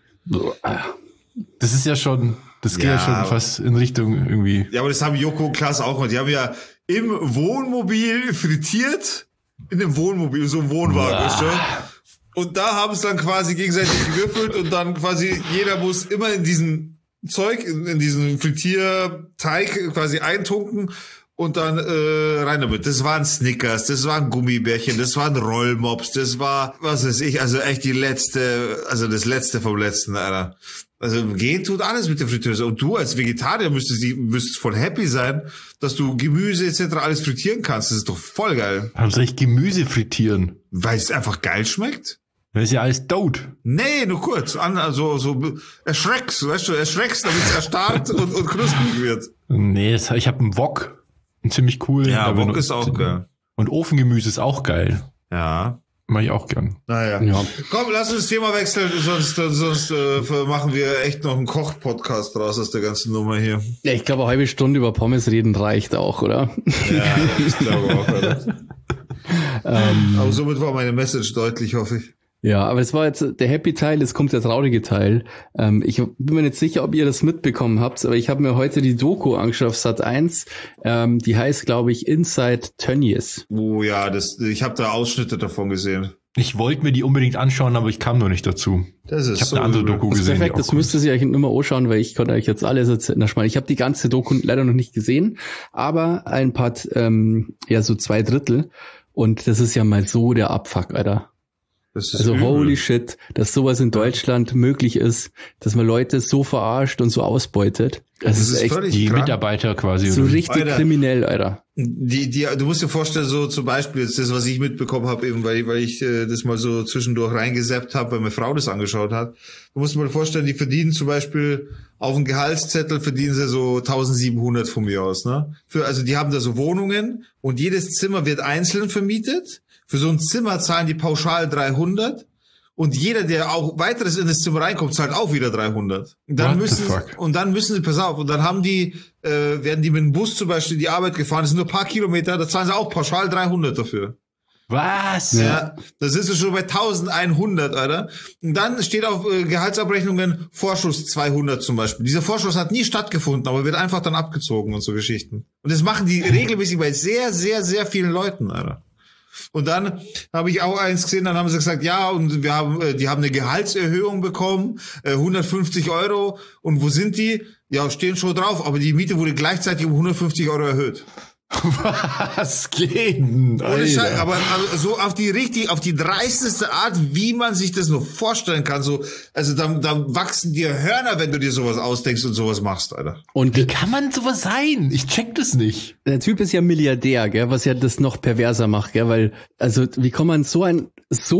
Das ist ja schon, das geht ja schon fast in Richtung irgendwie. Ja, aber das haben Joko und Klaas auch mal. Die haben ja im Wohnmobil frittiert, in dem Wohnmobil, so ein Wohnwagen, weißt du? Und da haben es dann quasi gegenseitig gewürfelt und dann quasi jeder muss immer in diesen Zeug, in diesen Frittierteig quasi eintunken und dann rein damit. Das waren Snickers, das waren Gummibärchen, das waren Rollmops, das war, was weiß ich, also echt das Letzte vom Letzten, Alter. Also gehen tut alles mit der Fritteuse. Und du als Vegetarier müsstest voll happy sein, dass du Gemüse etc. alles frittieren kannst. Das ist doch voll geil. Warum soll ich Gemüse frittieren? Weil es einfach geil schmeckt. Das ist ja alles tot. Nee, nur kurz. Erschreckst, weißt du, damit es erstarrt und knusprig wird. Nee, ich habe einen Wok. Einen ziemlich coolen. Ja, Wok ist auch geil. Und Ofengemüse ist auch geil. Ja. Mach ich auch gern. Naja. Ja. Komm, lass uns das Thema wechseln, sonst machen wir echt noch einen Koch-Podcast draus aus der ganzen Nummer hier. Ja, ich glaube, eine halbe Stunde über Pommes reden reicht auch, oder? Ja, ich glaube auch, oder? Aber somit war meine Message deutlich, hoffe ich. Ja, aber es war jetzt der Happy-Teil, es kommt der traurige Teil. Ich bin mir nicht sicher, ob ihr das mitbekommen habt, aber ich habe mir heute die Doku angeschaut auf Sat.1. Die heißt, glaube ich, Inside Tönnies. Oh ja, ich habe da Ausschnitte davon gesehen. Ich wollte mir die unbedingt anschauen, aber ich kam noch nicht dazu. Ich habe eine andere Doku gesehen. Perfekt, das müsst ihr euch immer anschauen, weil ich konnte euch jetzt alles erzählen. Ich habe die ganze Doku leider noch nicht gesehen, aber ein paar, so 2/3. Und das ist ja mal so der Abfuck, Alter. Also übel. Holy shit, dass sowas in Deutschland möglich ist, dass man Leute so verarscht und so ausbeutet. Das ist echt die krank. Mitarbeiter quasi. So richtig kriminell, Alter. Du musst dir vorstellen, so zum Beispiel jetzt das, was ich mitbekommen habe, eben weil ich das mal so zwischendurch reingesappt habe, weil meine Frau das angeschaut hat. Du musst dir mal vorstellen, die verdienen zum Beispiel auf dem Gehaltszettel verdienen sie so 1.700 von mir aus, ne? Also die haben da so Wohnungen und jedes Zimmer wird einzeln vermietet. Für so ein Zimmer zahlen die pauschal 300. Und jeder, der auch weiteres in das Zimmer reinkommt, zahlt auch wieder 300. Und dann müssen sie, pass auf, und dann haben die, werden die mit dem Bus zum Beispiel die Arbeit gefahren, das sind nur ein paar Kilometer, da zahlen sie auch pauschal 300 dafür. Was? Ja, da sind sie schon bei 1.100, Alter. Und dann steht auf Gehaltsabrechnungen Vorschuss 200 zum Beispiel. Dieser Vorschuss hat nie stattgefunden, aber wird einfach dann abgezogen und so Geschichten. Und das machen die regelmäßig bei sehr, sehr, sehr vielen Leuten, Alter. Und dann habe ich auch eins gesehen, dann haben sie gesagt, ja, und die haben eine Gehaltserhöhung bekommen, 150 €. Und wo sind die? Ja, stehen schon drauf, aber die Miete wurde gleichzeitig um 150 € erhöht. Was geht denn? Aber so auf die dreisteste Art, wie man sich das nur vorstellen kann, so, also da wachsen dir Hörner, wenn du dir sowas ausdenkst und sowas machst, Alter. Und wie kann man sowas sein? Ich check das nicht. Der Typ ist ja Milliardär, gell, was ja das noch perverser macht, gell, weil, also, wie kann man so ein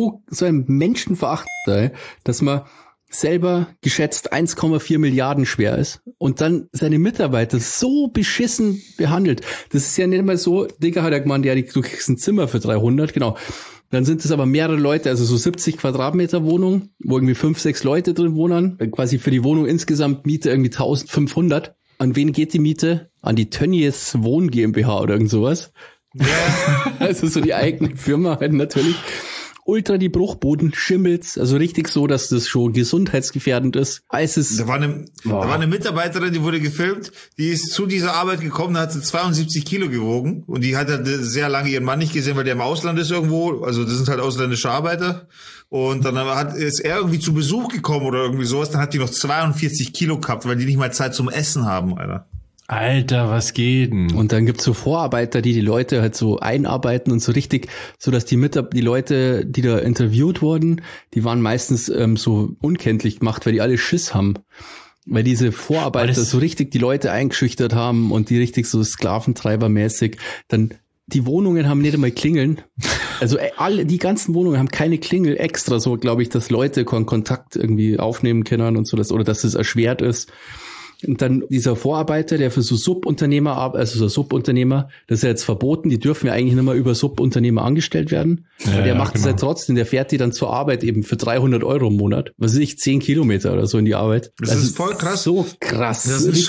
Menschenverachter, dass man selber geschätzt 1,4 Milliarden schwer ist und dann seine Mitarbeiter so beschissen behandelt. Das ist ja nicht mal so, Digga hat er gemeint, ja, du kriegst ein Zimmer für 300, genau. Dann sind es aber mehrere Leute, also so 70 Quadratmeter Wohnung, wo irgendwie 5, 6 Leute drin wohnen, quasi für die Wohnung insgesamt Miete irgendwie 1.500. An wen geht die Miete? An die Tönnies Wohn GmbH oder irgend sowas. Ja. Also so die eigene Firma halt natürlich. Ultra die Bruchboden, schimmelt's, also richtig so, dass das schon gesundheitsgefährdend ist. Da war eine Mitarbeiterin, die wurde gefilmt, die ist zu dieser Arbeit gekommen, da hat sie 72 Kilo gewogen und die hat halt sehr lange ihren Mann nicht gesehen, weil der im Ausland ist irgendwo, also das sind halt ausländische Arbeiter und dann ist er irgendwie zu Besuch gekommen oder irgendwie sowas, dann hat die noch 42 Kilo gehabt, weil die nicht mal Zeit zum Essen haben, Alter. Alter, was geht denn? Und dann gibt's so Vorarbeiter, die Leute halt so einarbeiten und so richtig, so dass die Leute, die da interviewt wurden, die waren meistens so unkenntlich gemacht, weil die alle Schiss haben. Weil diese Vorarbeiter so richtig die Leute eingeschüchtert haben und die richtig so sklaventreibermäßig. Dann die Wohnungen haben nicht einmal Klingeln. Also die ganzen Wohnungen haben keine Klingel extra, so glaube ich, dass Leute Kontakt irgendwie aufnehmen können und so, oder dass es erschwert ist. Und dann dieser Vorarbeiter, der für so Subunternehmer arbeitet, also so Subunternehmer, das ist ja jetzt verboten, die dürfen ja eigentlich nicht mehr über Subunternehmer angestellt werden. Ja, aber der macht es halt trotzdem, der fährt die dann zur Arbeit eben für 300 € im Monat. Was weiß ich, 10 Kilometer oder so in die Arbeit. Das ist voll krass. So krass. Das sind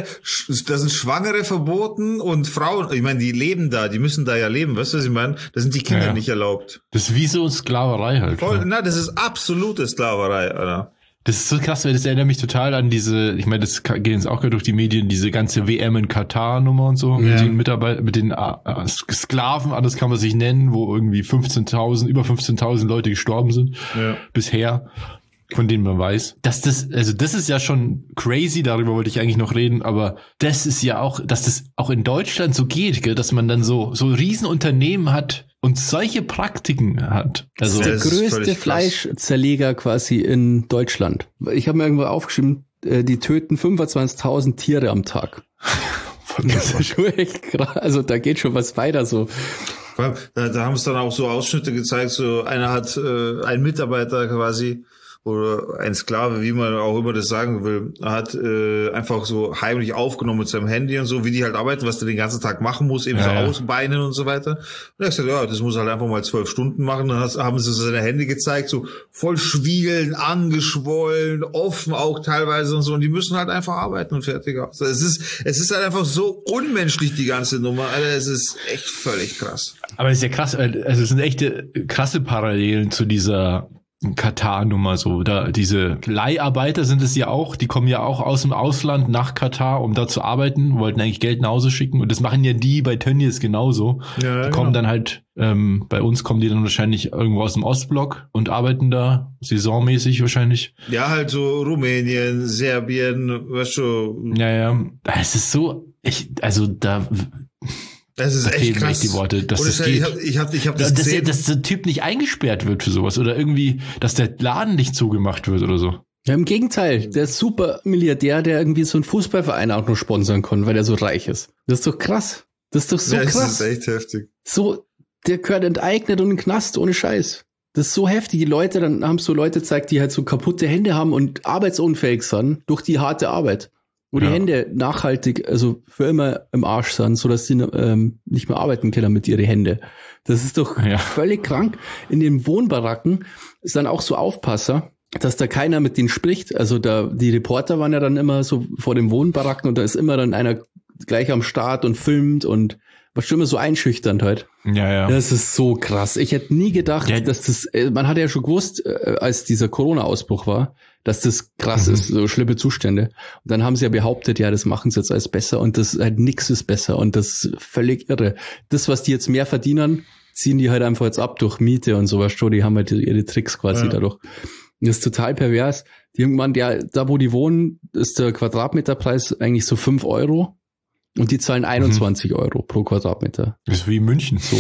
Schwangere verboten und Frauen, ich meine, die leben da, die müssen da ja leben, weißt du, was ich meine? Da sind die Kinder nicht erlaubt. Das ist wie so Sklaverei halt. Voll, na, das ist absolute Sklaverei, Alter. Das ist so krass, weil das erinnert mich total an diese, ich meine, das geht jetzt auch durch die Medien, diese ganze WM in Katar-Nummer und so, mit den Mitarbeitern, mit den Sklaven, anders kann man sich nennen, wo irgendwie über 15.000 Leute gestorben sind bisher, von denen man weiß. Das ist ja schon crazy, darüber wollte ich eigentlich noch reden, aber das ist ja auch, dass das auch in Deutschland so geht, gell, dass man dann so Riesenunternehmen hat, und solche Praktiken hat. Also der größte Fleischzerleger quasi in Deutschland. Ich habe mir irgendwo aufgeschrieben, die töten 25.000 Tiere am Tag. Das ist schon echt krass. Also da geht schon was weiter so. Da haben es dann auch so Ausschnitte gezeigt, so einer hat ein Mitarbeiter quasi oder ein Sklave, wie man auch immer das sagen will, hat einfach so heimlich aufgenommen mit seinem Handy und so, wie die halt arbeiten, was der den ganzen Tag machen muss, eben so ausbeinen und so weiter. Und er hat gesagt, ja, das muss halt einfach mal 12 Stunden machen. Dann haben sie so seine Hände gezeigt, so voll Schwiegeln, angeschwollen, offen auch teilweise und so. Und die müssen halt einfach arbeiten und fertig aus. Also es ist halt einfach so unmenschlich, die ganze Nummer. Alter, es ist echt völlig krass. Aber es ist ja krass, also es sind echte krasse Parallelen zu dieser Katar-Nummer so, da diese Leiharbeiter sind es ja auch, die kommen ja auch aus dem Ausland nach Katar, um da zu arbeiten, wollten eigentlich Geld nach Hause schicken und das machen ja die bei Tönnies genauso. Ja, die kommen dann halt, bei uns kommen die dann wahrscheinlich irgendwo aus dem Ostblock und arbeiten da saisonmäßig wahrscheinlich. Ja, halt so Rumänien, Serbien, weißt du. Ja, es ist so, das ist echt krass. Die Worte, dass das geht. Ich hab das gesehen. Dass der Typ nicht eingesperrt wird für sowas oder irgendwie, dass der Laden nicht zugemacht wird oder so. Ja, im Gegenteil. Der ist super Milliardär, der irgendwie so einen Fußballverein auch noch sponsern kann, weil er so reich ist. Das ist doch krass. Das ist doch so krass. Das ist echt heftig. So, der gehört enteignet und in den Knast, ohne Scheiß. Das ist so heftig. Die Leute, dann haben so Leute gezeigt, die halt so kaputte Hände haben und arbeitsunfähig sind durch die harte Arbeit. Wo die Hände nachhaltig, also für immer im Arsch sind, sodass sie nicht mehr arbeiten können mit ihren Händen. Das ist doch völlig krank. In den Wohnbaracken ist dann auch so Aufpasser, dass da keiner mit denen spricht. Also die Reporter waren ja dann immer so vor den Wohnbaracken und da ist immer dann einer gleich am Start und filmt und war schon immer so einschüchternd halt. Ja. Das ist so krass. Ich hätte nie gedacht, dass das, man hat ja schon gewusst, als dieser Corona-Ausbruch war, dass das krass ist, so schlimme Zustände. Und dann haben sie ja behauptet, ja, das machen sie jetzt alles besser und das halt nix ist besser und das ist völlig irre. Das, was die jetzt mehr verdienen, ziehen die halt einfach jetzt ab durch Miete und sowas schon. Die haben halt ihre Tricks quasi dadurch. Das ist total pervers. Irgendwann, da wo die wohnen, ist der Quadratmeterpreis eigentlich so 5 Euro. Und die zahlen 21 Euro pro Quadratmeter. Das ist wie in München. So.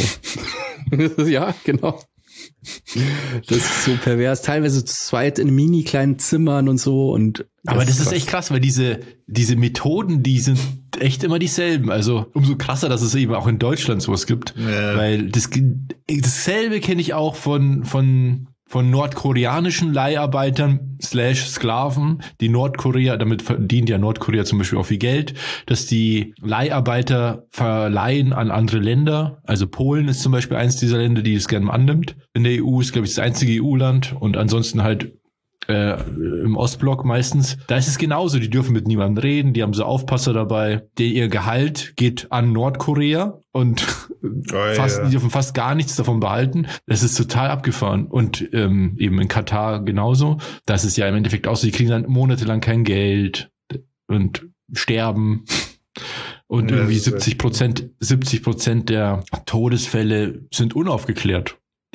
Ja, genau. Das ist so pervers. Teilweise zu zweit in mini kleinen Zimmern und so. Aber das ist echt krass, weil diese Methoden, die sind echt immer dieselben. Also umso krasser, dass es eben auch in Deutschland sowas gibt. Ja. Weil dasselbe kenne ich auch von nordkoreanischen Leiharbeitern / Sklaven, die Nordkorea, damit verdient ja Nordkorea zum Beispiel auch viel Geld, dass die Leiharbeiter verleihen an andere Länder. Also Polen ist zum Beispiel eins dieser Länder, die es gerne annimmt. In der EU ist, glaube ich, das einzige EU-Land und ansonsten halt im Ostblock meistens. Da ist es genauso, die dürfen mit niemandem reden, die haben so Aufpasser dabei. Ihr Gehalt geht an Nordkorea und die dürfen fast gar nichts davon behalten. Das ist total abgefahren. Und eben in Katar genauso. Das ist ja im Endeffekt auch so, die kriegen dann monatelang kein Geld und sterben. Und irgendwie 70% der Todesfälle sind unaufgeklärt.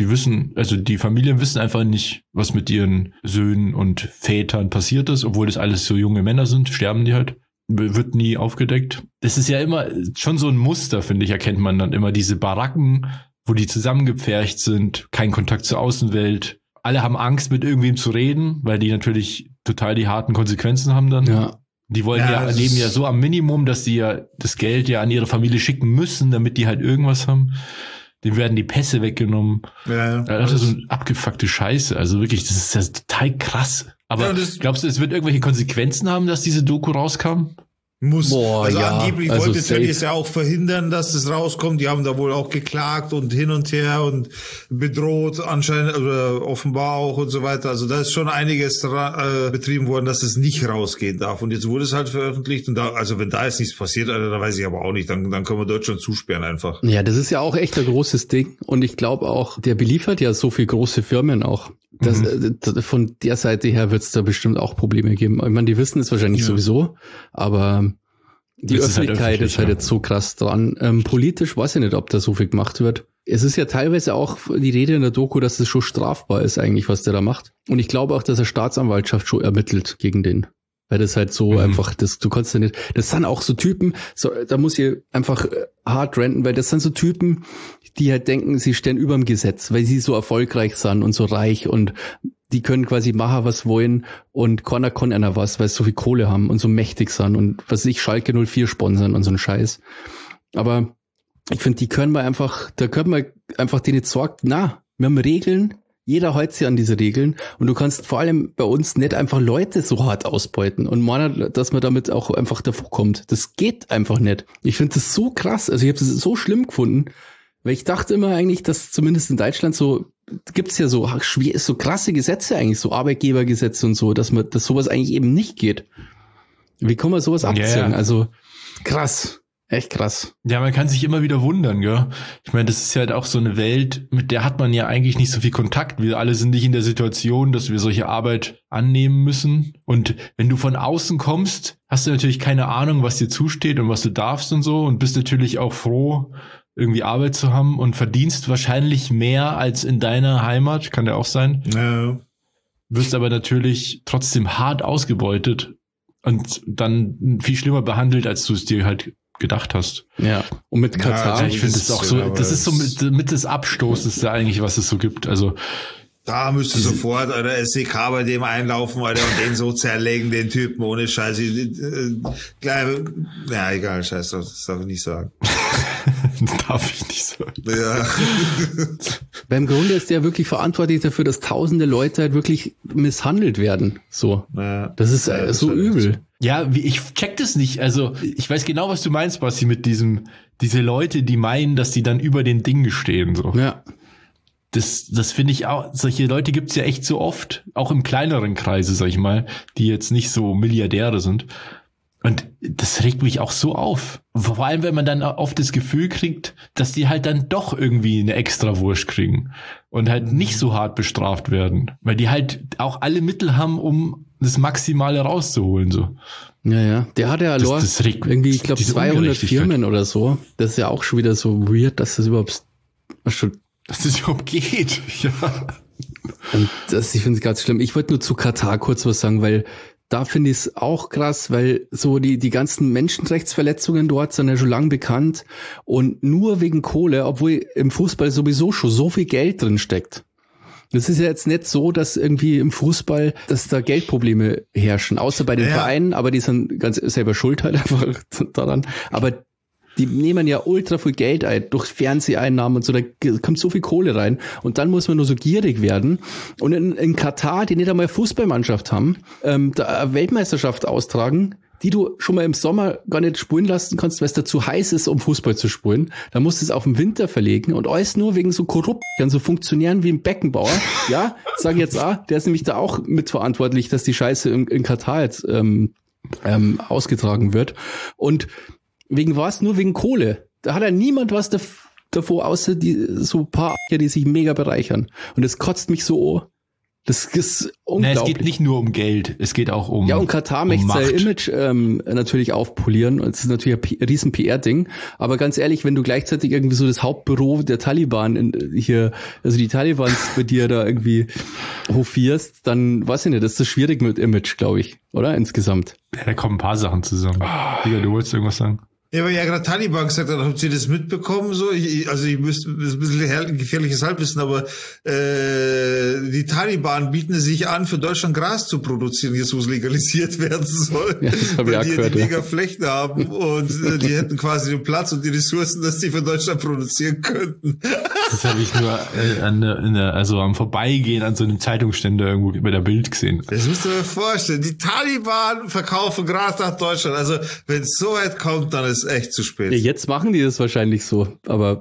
Die Familien wissen einfach nicht, was mit ihren Söhnen und Vätern passiert ist, obwohl das alles so junge Männer sind, sterben die halt. Wird nie aufgedeckt. Das ist ja immer schon so ein Muster, finde ich, erkennt man dann immer diese Baracken, wo die zusammengepfercht sind, kein Kontakt zur Außenwelt. Alle haben Angst, mit irgendwem zu reden, weil die natürlich total die harten Konsequenzen haben dann. Ja. Die wollen leben ja so am Minimum, dass sie ja das Geld ja an ihre Familie schicken müssen, damit die halt irgendwas haben. Denen werden die Pässe weggenommen. Ja. Das ist so eine abgefuckte Scheiße. Also wirklich, das ist ja total krass. Aber glaubst du, es wird irgendwelche Konsequenzen haben, dass diese Doku rauskam? Muss. Angeblich wollte Tönnies ja auch verhindern, dass das rauskommt. Die haben da wohl auch geklagt und hin und her und bedroht anscheinend oder offenbar auch und so weiter. Also da ist schon einiges betrieben worden, dass es nicht rausgehen darf. Und jetzt wurde es halt veröffentlicht. Und also wenn da jetzt nichts passiert, Alter, da weiß ich aber auch nicht. Dann können wir Deutschland zusperren einfach. Ja, das ist ja auch echt ein großes Ding. Und ich glaube auch, der beliefert ja so viele große Firmen auch. Von der Seite her wird es da bestimmt auch Probleme geben. Ich meine, die wissen es wahrscheinlich sowieso, aber die Öffentlichkeit ist halt jetzt so krass dran. Politisch weiß ich nicht, ob da so viel gemacht wird. Es ist ja teilweise auch die Rede in der Doku, dass es schon strafbar ist eigentlich, was der da macht. Und ich glaube auch, dass der Staatsanwaltschaft schon ermittelt gegen den. Weil das halt so einfach, du kannst ja nicht, das sind auch so Typen, da muss ich einfach hart ranten, weil das sind so Typen, die halt denken, sie stehen überm Gesetz, weil sie so erfolgreich sind und so reich und die können quasi machen, was wollen und keiner kann einer was, weil sie so viel Kohle haben und so mächtig sind und was weiß ich, Schalke 04 sponsern und so ein Scheiß. Aber ich finde, da können wir einfach denen sagen, wir haben Regeln, jeder hält sich an diese Regeln und du kannst vor allem bei uns nicht einfach Leute so hart ausbeuten und meinen, dass man damit auch einfach davor kommt. Das geht einfach nicht. Ich finde das so krass. Also ich habe das so schlimm gefunden, weil ich dachte immer eigentlich, dass zumindest in Deutschland so gibt's ja so krasse Gesetze eigentlich, so Arbeitgebergesetze und so, dass sowas eigentlich eben nicht geht. Wie kann man sowas abziehen? Yeah. Also krass. Echt krass. Ja, man kann sich immer wieder wundern, gell? Ich meine, das ist ja halt auch so eine Welt, mit der hat man ja eigentlich nicht so viel Kontakt. Wir alle sind nicht in der Situation, dass wir solche Arbeit annehmen müssen. Und wenn du von außen kommst, hast du natürlich keine Ahnung, was dir zusteht und was du darfst und so und bist natürlich auch froh, irgendwie Arbeit zu haben und verdienst wahrscheinlich mehr als in deiner Heimat, kann ja auch sein. Ja. Wirst aber natürlich trotzdem hart ausgebeutet und dann viel schlimmer behandelt, als du es dir halt gedacht hast. Ja. Und mit Katar. Ja, ich finde es auch so, das ist so mit das Abstoßendste eigentlich, was es so gibt. Also da müsste sofort der SEK bei dem einlaufen, Alter, und den so zerlegen, den Typen, ohne Scheiße. Ja, egal, Scheiß, das darf ich nicht sagen. Darf ich nicht sagen. Ja. Beim Grunde ist der wirklich verantwortlich dafür, dass tausende Leute halt wirklich misshandelt werden. So. Ja. Das ist so übel. Ja, ich check das nicht. Also ich weiß genau, was du meinst, Basti, mit diese Leute, die meinen, dass die dann über den Dingen stehen. So. Ja. Das finde ich auch, solche Leute gibt's ja echt so oft, auch im kleineren Kreise, sag ich mal, die jetzt nicht so Milliardäre sind. Und das regt mich auch so auf. Vor allem, wenn man dann oft das Gefühl kriegt, dass die halt dann doch irgendwie eine Extrawurst kriegen und halt nicht so hart bestraft werden, weil die halt auch alle Mittel haben, um das Maximale rauszuholen. So. Ja. Der hat ja irgendwie, ich glaube, 200 Firmen oder so. Das ist ja auch schon wieder so weird, dass das überhaupt geht. Ja. Und ich finde es ganz schlimm. Ich wollte nur zu Katar kurz was sagen, weil da finde ich es auch krass, weil so die ganzen Menschenrechtsverletzungen dort sind ja schon lang bekannt und nur wegen Kohle, obwohl im Fußball sowieso schon so viel Geld drin steckt. Das ist ja jetzt nicht so, dass irgendwie im Fußball, dass da Geldprobleme herrschen, außer bei den Vereinen, aber die sind ganz selber schuld halt einfach daran. Aber die nehmen ja ultra viel Geld ein, durch Fernseheinnahmen und so, da kommt so viel Kohle rein. Und dann muss man nur so gierig werden. Und in Katar, die nicht einmal Fußballmannschaft haben, da eine Weltmeisterschaft austragen, die du schon mal im Sommer gar nicht spielen lassen kannst, weil es da zu heiß ist, um Fußball zu spielen. Da musst du es auf den Winter verlegen und alles nur wegen so Korrupten, so Funktionären wie ein Beckenbauer. Ja, sag jetzt der ist nämlich da auch mitverantwortlich, dass die Scheiße in Katar jetzt ausgetragen wird. Und wegen was? Nur wegen Kohle. Da hat ja niemand was davor, außer so ein paar, die sich mega bereichern. Und das kotzt mich so an. Das ist unglaublich. Es geht nicht nur um Geld, es geht auch um. Ja, und Katar möchte sein Image natürlich aufpolieren. Und es ist natürlich ein riesen PR-Ding. Aber ganz ehrlich, wenn du gleichzeitig irgendwie so das Hauptbüro der Taliban also die Talibans bei dir da irgendwie hofierst, dann weiß ich nicht, das ist schwierig mit Image, glaube ich, oder? Insgesamt. Ja, da kommen ein paar Sachen zusammen. Digga, du wolltest irgendwas sagen? Ja, aber ja gerade Taliban gesagt hat, habt ihr das mitbekommen? So, ich müsste, das ist ein bisschen gefährliches Halbwissen, aber die Taliban bieten sich an, für Deutschland Gras zu produzieren, jetzt wo es legalisiert werden soll. Ja, das habe ich auch gehört, die mega Flächen haben und die hätten quasi den Platz und die Ressourcen, dass die für Deutschland produzieren könnten. Das habe ich nur also am Vorbeigehen an so einem Zeitungsständer irgendwo bei der Bild gesehen. Das musst du dir vorstellen. Die Taliban verkaufen Gras nach Deutschland. Also wenn es so weit kommt, dann ist echt zu spät. Ja, jetzt machen die das wahrscheinlich so, aber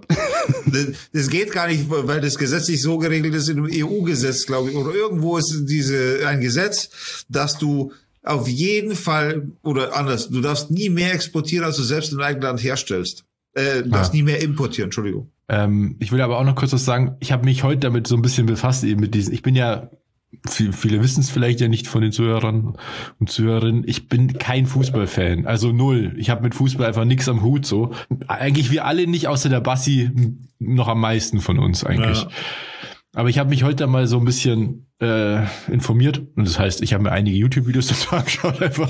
das geht gar nicht, weil das gesetzlich so geregelt ist in einem EU-Gesetz, glaube ich, oder irgendwo ist ein Gesetz, dass du auf jeden Fall, oder anders, du darfst nie mehr exportieren, als du selbst im eigenen Land herstellst. Du darfst nie mehr importieren, Entschuldigung. Ich will aber auch noch kurz was sagen. Ich habe mich heute damit so ein bisschen befasst, eben mit diesen, ich bin ja, viele wissen es vielleicht ja nicht von den Zuhörern und Zuhörerinnen, ich bin kein Fußballfan, also null. Ich habe mit Fußball einfach nichts am Hut, so. Eigentlich wir alle nicht, außer der Bassi noch am meisten von uns eigentlich. Ja. Aber ich habe mich heute mal so ein bisschen informiert und das heißt, ich habe mir einige YouTube-Videos dazu angeschaut, einfach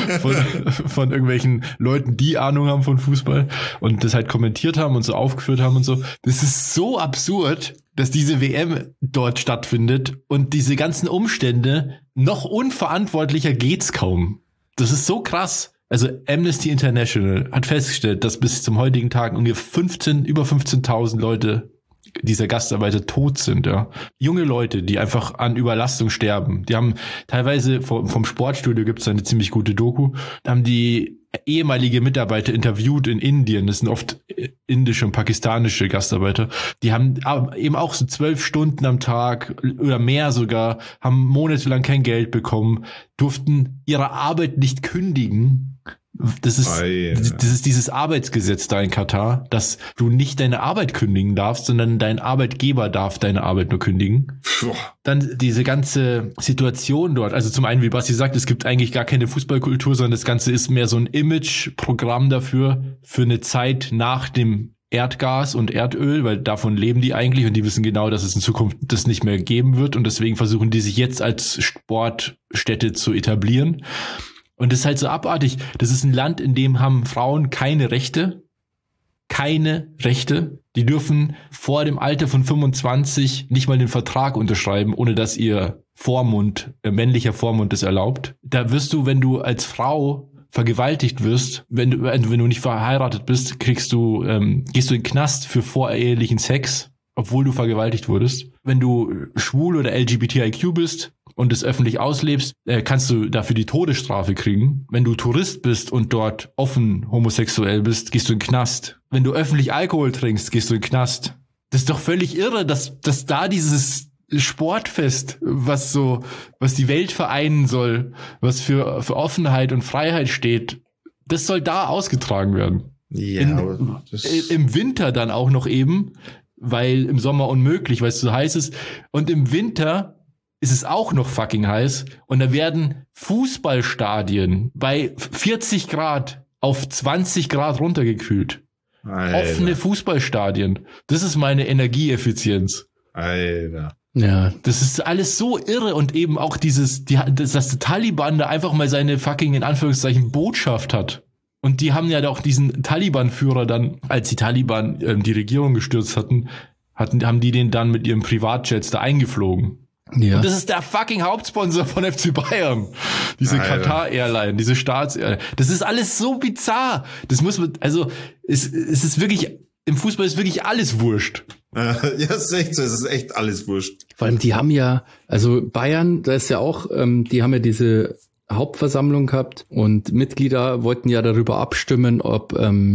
von irgendwelchen Leuten, die Ahnung haben von Fußball und das halt kommentiert haben und so aufgeführt haben und so. Das ist so absurd, dass diese WM dort stattfindet und diese ganzen Umstände, noch unverantwortlicher geht's kaum. Das ist so krass. Also Amnesty International hat festgestellt, dass bis zum heutigen Tag ungefähr über 15.000 Leute dieser Gastarbeiter tot sind, ja. Junge Leute, die einfach an Überlastung sterben. Die haben teilweise vom Sportstudio gibt's da eine ziemlich gute Doku, haben die ehemalige Mitarbeiter interviewt in Indien. Das sind oft indische und pakistanische Gastarbeiter. Die haben eben auch so 12 Stunden am Tag oder mehr sogar, haben monatelang kein Geld bekommen, durften ihre Arbeit nicht kündigen. Das ist dieses Arbeitsgesetz da in Katar, dass du nicht deine Arbeit kündigen darfst, sondern dein Arbeitgeber darf deine Arbeit nur kündigen. Dann diese ganze Situation dort, also zum einen, wie Basti sagt, es gibt eigentlich gar keine Fußballkultur, sondern das Ganze ist mehr so ein Image-Programm dafür, für eine Zeit nach dem Erdgas und Erdöl, weil davon leben die eigentlich und die wissen genau, dass es in Zukunft das nicht mehr geben wird und deswegen versuchen die sich jetzt als Sportstätte zu etablieren. Und das ist halt so abartig. Das ist ein Land, in dem haben Frauen keine Rechte. Keine Rechte. Die dürfen vor dem Alter von 25 nicht mal den Vertrag unterschreiben, ohne dass ihr männlicher Vormund das erlaubt. Da wirst du, wenn du als Frau vergewaltigt wirst, wenn du nicht verheiratet bist, gehst du in den Knast für vorehelichen Sex, obwohl du vergewaltigt wurdest. Wenn du schwul oder LGBTIQ bist und es öffentlich auslebst, kannst du dafür die Todesstrafe kriegen. Wenn du Tourist bist und dort offen homosexuell bist, gehst du in den Knast. Wenn du öffentlich Alkohol trinkst, gehst du in den Knast. Das ist doch völlig irre, dass da dieses Sportfest, was die Welt vereinen soll, was für Offenheit und Freiheit steht, das soll da ausgetragen werden. Ja, im Winter dann auch noch eben, weil im Sommer unmöglich, weil es so heiß ist. Und im Winter ist es auch noch fucking heiß. Und da werden Fußballstadien bei 40 Grad auf 20 Grad runtergekühlt. Alter. Offene Fußballstadien. Das ist meine Energieeffizienz. Alter. Ja. Das ist alles so irre und eben auch dass der Taliban da einfach mal seine fucking, in Anführungszeichen, Botschaft hat. Und die haben ja doch diesen Taliban-Führer dann, als die Taliban die Regierung gestürzt haben die den dann mit ihren Privatjets da eingeflogen. Ja. Und das ist der fucking Hauptsponsor von FC Bayern. Diese Qatar Airline, diese Staatsairline. Das ist alles so bizarr. Das muss man, also, es ist wirklich, im Fußball ist wirklich alles wurscht. Ja, es ist echt so, es ist echt alles wurscht. Vor allem, die haben ja, also Bayern, da ist ja auch, die haben ja diese Hauptversammlung gehabt und Mitglieder wollten ja darüber abstimmen, ob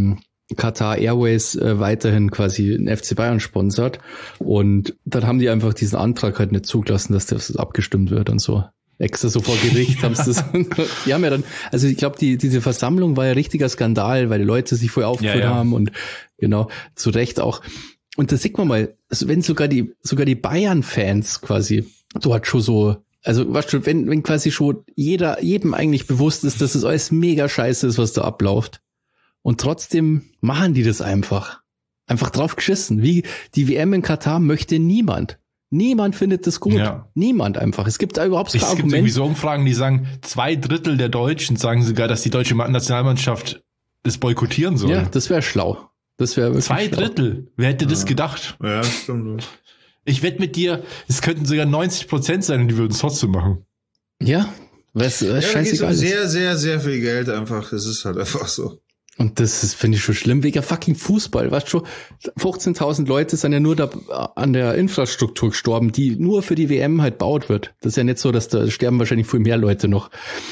Qatar Airways weiterhin quasi den FC Bayern sponsert. Und dann haben die einfach diesen Antrag halt nicht zugelassen, dass das abgestimmt wird und so. Extra so vor Gericht haben sie das. Die haben ja dann, also ich glaube, diese Versammlung war ja richtiger Skandal, weil die Leute sich vorher aufgeführt haben und genau, zu Recht auch. Und da sieht man mal, also wenn sogar die Bayern-Fans quasi dort schon so, also weißt du, wenn quasi schon jedem eigentlich bewusst ist, dass es alles mega scheiße ist, was da abläuft. Und trotzdem machen die das einfach. Einfach drauf geschissen. Wie die WM in Katar möchte niemand. Niemand findet das gut. Ja. Niemand einfach. Es gibt da überhaupt kein Argument. Es gibt irgendwie so Umfragen, die sagen, 2/3 der Deutschen sagen sogar, dass die deutsche Nationalmannschaft das boykottieren soll. Ja, das wäre schlau. Das wäre wirklich 2/3. Wer hätte das gedacht? Ja, stimmt. Ich wette mit dir, es könnten sogar 90% sein und die würden es trotzdem machen. Ja, scheißegal. Sehr, sehr, sehr viel Geld einfach. Es ist halt einfach so. Und das finde ich schon schlimm, wegen fucking Fußball. Weißt du, 15.000 Leute sind ja nur da an der Infrastruktur gestorben, die nur für die WM halt baut wird. Das ist ja nicht so, dass da sterben wahrscheinlich viel mehr Leute noch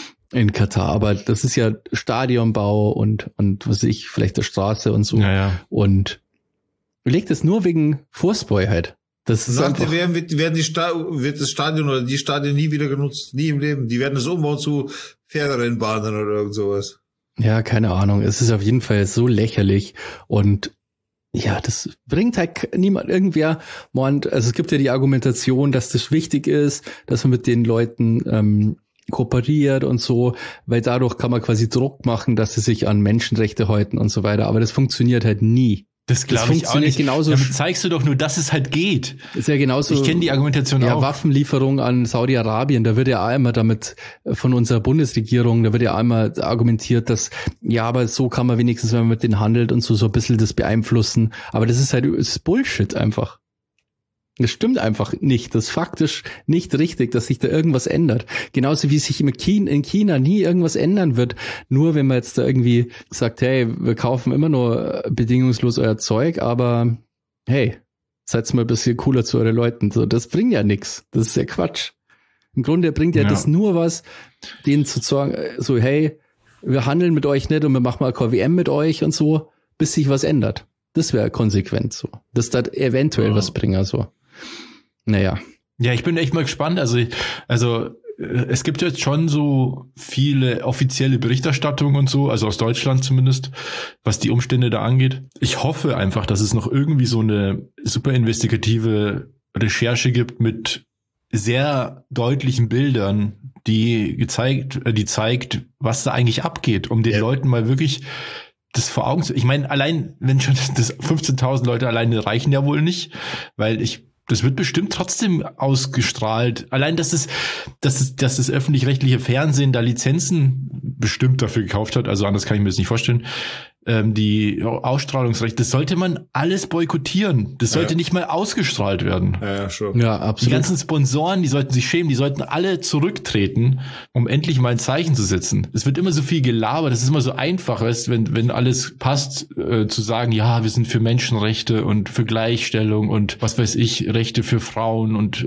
in Katar. Aber das ist ja Stadionbau und was weiß ich, vielleicht der Straße und so. Ja. Und legt es nur wegen Fußball halt. Das ist nach der WM wird das Stadion oder die Stadien nie wieder genutzt. Nie im Leben. Die werden es umbauen zu Pferderennbahnen oder irgend sowas. Ja, keine Ahnung. Es ist auf jeden Fall so lächerlich und ja, das bringt halt niemand irgendwer. Also es gibt ja die Argumentation, dass das wichtig ist, dass man mit den Leuten kooperiert und so, weil dadurch kann man quasi Druck machen, dass sie sich an Menschenrechte halten und so weiter. Aber das funktioniert halt nie. Das glaube ich auch nicht. Genauso. Damit zeigst du doch nur, dass es halt geht. Ist ja genauso. Ich kenne die Argumentation auch. Ja, Waffenlieferung an Saudi-Arabien, da wird ja auch immer damit von unserer Bundesregierung, da wird ja auch immer argumentiert, dass, ja, aber so kann man wenigstens, wenn man mit denen handelt und so ein bisschen das beeinflussen. Aber das ist Bullshit einfach. Das stimmt einfach nicht. Das ist faktisch nicht richtig, dass sich da irgendwas ändert. Genauso wie sich in China nie irgendwas ändern wird. Nur wenn man jetzt da irgendwie sagt, hey, wir kaufen immer nur bedingungslos euer Zeug, aber hey, seid mal ein bisschen cooler zu euren Leuten. So, das bringt ja nichts. Das ist ja Quatsch. Im Grunde bringt ja das nur was, denen zu sagen, so, hey, wir handeln mit euch nicht und wir machen mal KWM mit euch und so, bis sich was ändert. Das wäre konsequent so. Das da eventuell was bringen, so. Naja. Ja, ich bin echt mal gespannt. Also es gibt jetzt schon so viele offizielle Berichterstattungen und so, also aus Deutschland zumindest, was die Umstände da angeht. Ich hoffe einfach, dass es noch irgendwie so eine super investigative Recherche gibt mit sehr deutlichen Bildern, die zeigt, was da eigentlich abgeht, um den Leuten mal wirklich das vor Augen zu. Ich meine, allein, wenn schon das 15.000 Leute alleine reichen ja wohl nicht, weil das wird bestimmt trotzdem ausgestrahlt. Allein, dass das öffentlich-rechtliche Fernsehen da Lizenzen bestimmt dafür gekauft hat, also anders kann ich mir das nicht vorstellen, die Ausstrahlungsrechte, das sollte man alles boykottieren. Das sollte nicht mal ausgestrahlt werden. Ja, schon. Ja, absolut. Die ganzen Sponsoren, die sollten sich schämen, die sollten alle zurücktreten, um endlich mal ein Zeichen zu setzen. Es wird immer so viel gelabert, das ist immer so einfach, weißt, wenn alles passt, zu sagen, ja, wir sind für Menschenrechte und für Gleichstellung und was weiß ich, Rechte für Frauen und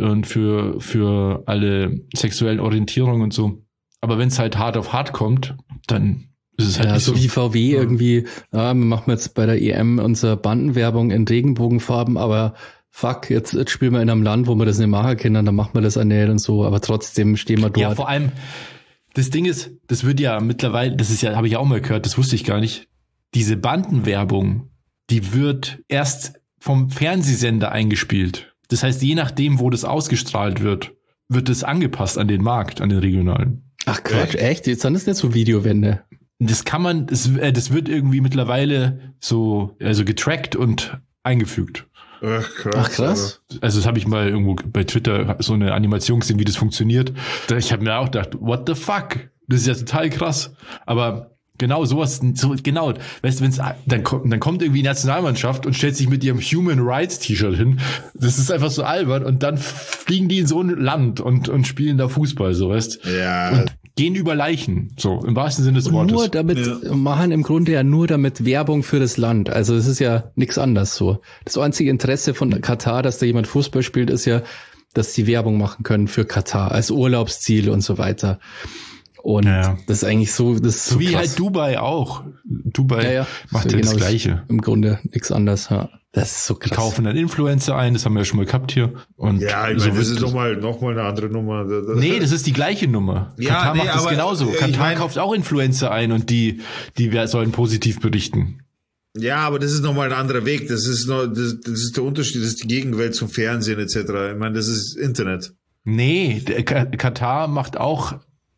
für alle sexuellen Orientierungen und so. Aber wenn es halt hart auf hart kommt, dann ist es halt ja, nicht so wie VW irgendwie, wir machen jetzt bei der EM unsere Bandenwerbung in Regenbogenfarben, aber fuck, jetzt spielen wir in einem Land, wo wir das nicht machen können, dann machen wir das auch nicht und so, aber trotzdem stehen wir dort. Ja, vor allem, das Ding ist, das wird ja mittlerweile, das ist ja, habe ich auch mal gehört, das wusste ich gar nicht, diese Bandenwerbung, die wird erst vom Fernsehsender eingespielt. Das heißt, je nachdem, wo das ausgestrahlt wird es angepasst an den Markt, an den regionalen. Ach Quatsch, echt? Jetzt sind das nicht so Videowände. Das kann man, das wird irgendwie mittlerweile so, also getrackt und eingefügt. Ach krass. Also das habe ich mal irgendwo bei Twitter so eine Animation gesehen, wie das funktioniert. Ich habe mir auch gedacht, what the fuck? Das ist ja total krass. Aber genau sowas, genau, weißt du, dann kommt irgendwie die Nationalmannschaft und stellt sich mit ihrem Human Rights T-Shirt hin. Das ist einfach so albern und dann fliegen die in so ein Land und spielen da Fußball, so, weißt du? Ja. Und gehen über Leichen, so, im wahrsten Sinne des Wortes. Nur damit, machen im Grunde ja nur damit Werbung für das Land. Also es ist ja nichts anderes so. Das einzige Interesse von Katar, dass da jemand Fußball spielt, ist ja, dass sie Werbung machen können für Katar als Urlaubsziel und so weiter. Und das ist eigentlich so, das ist so wie krass. halt Dubai auch. Dubai macht ja das Gleiche. Im Grunde nichts anderes, ja. Das ist so krass. Die kaufen dann Influencer ein, das haben wir ja schon mal gehabt hier. Und ja, ich meine, das ist noch mal eine andere Nummer. Nee, das ist die gleiche Nummer. Ja, Katar macht das genauso. Katar kauft auch Influencer ein und die sollen positiv berichten. Ja, aber das ist nochmal ein anderer Weg. Das ist der Unterschied, das ist die Gegenwelt zum Fernsehen etc. Ich meine, das ist Internet. Nee, Katar macht auch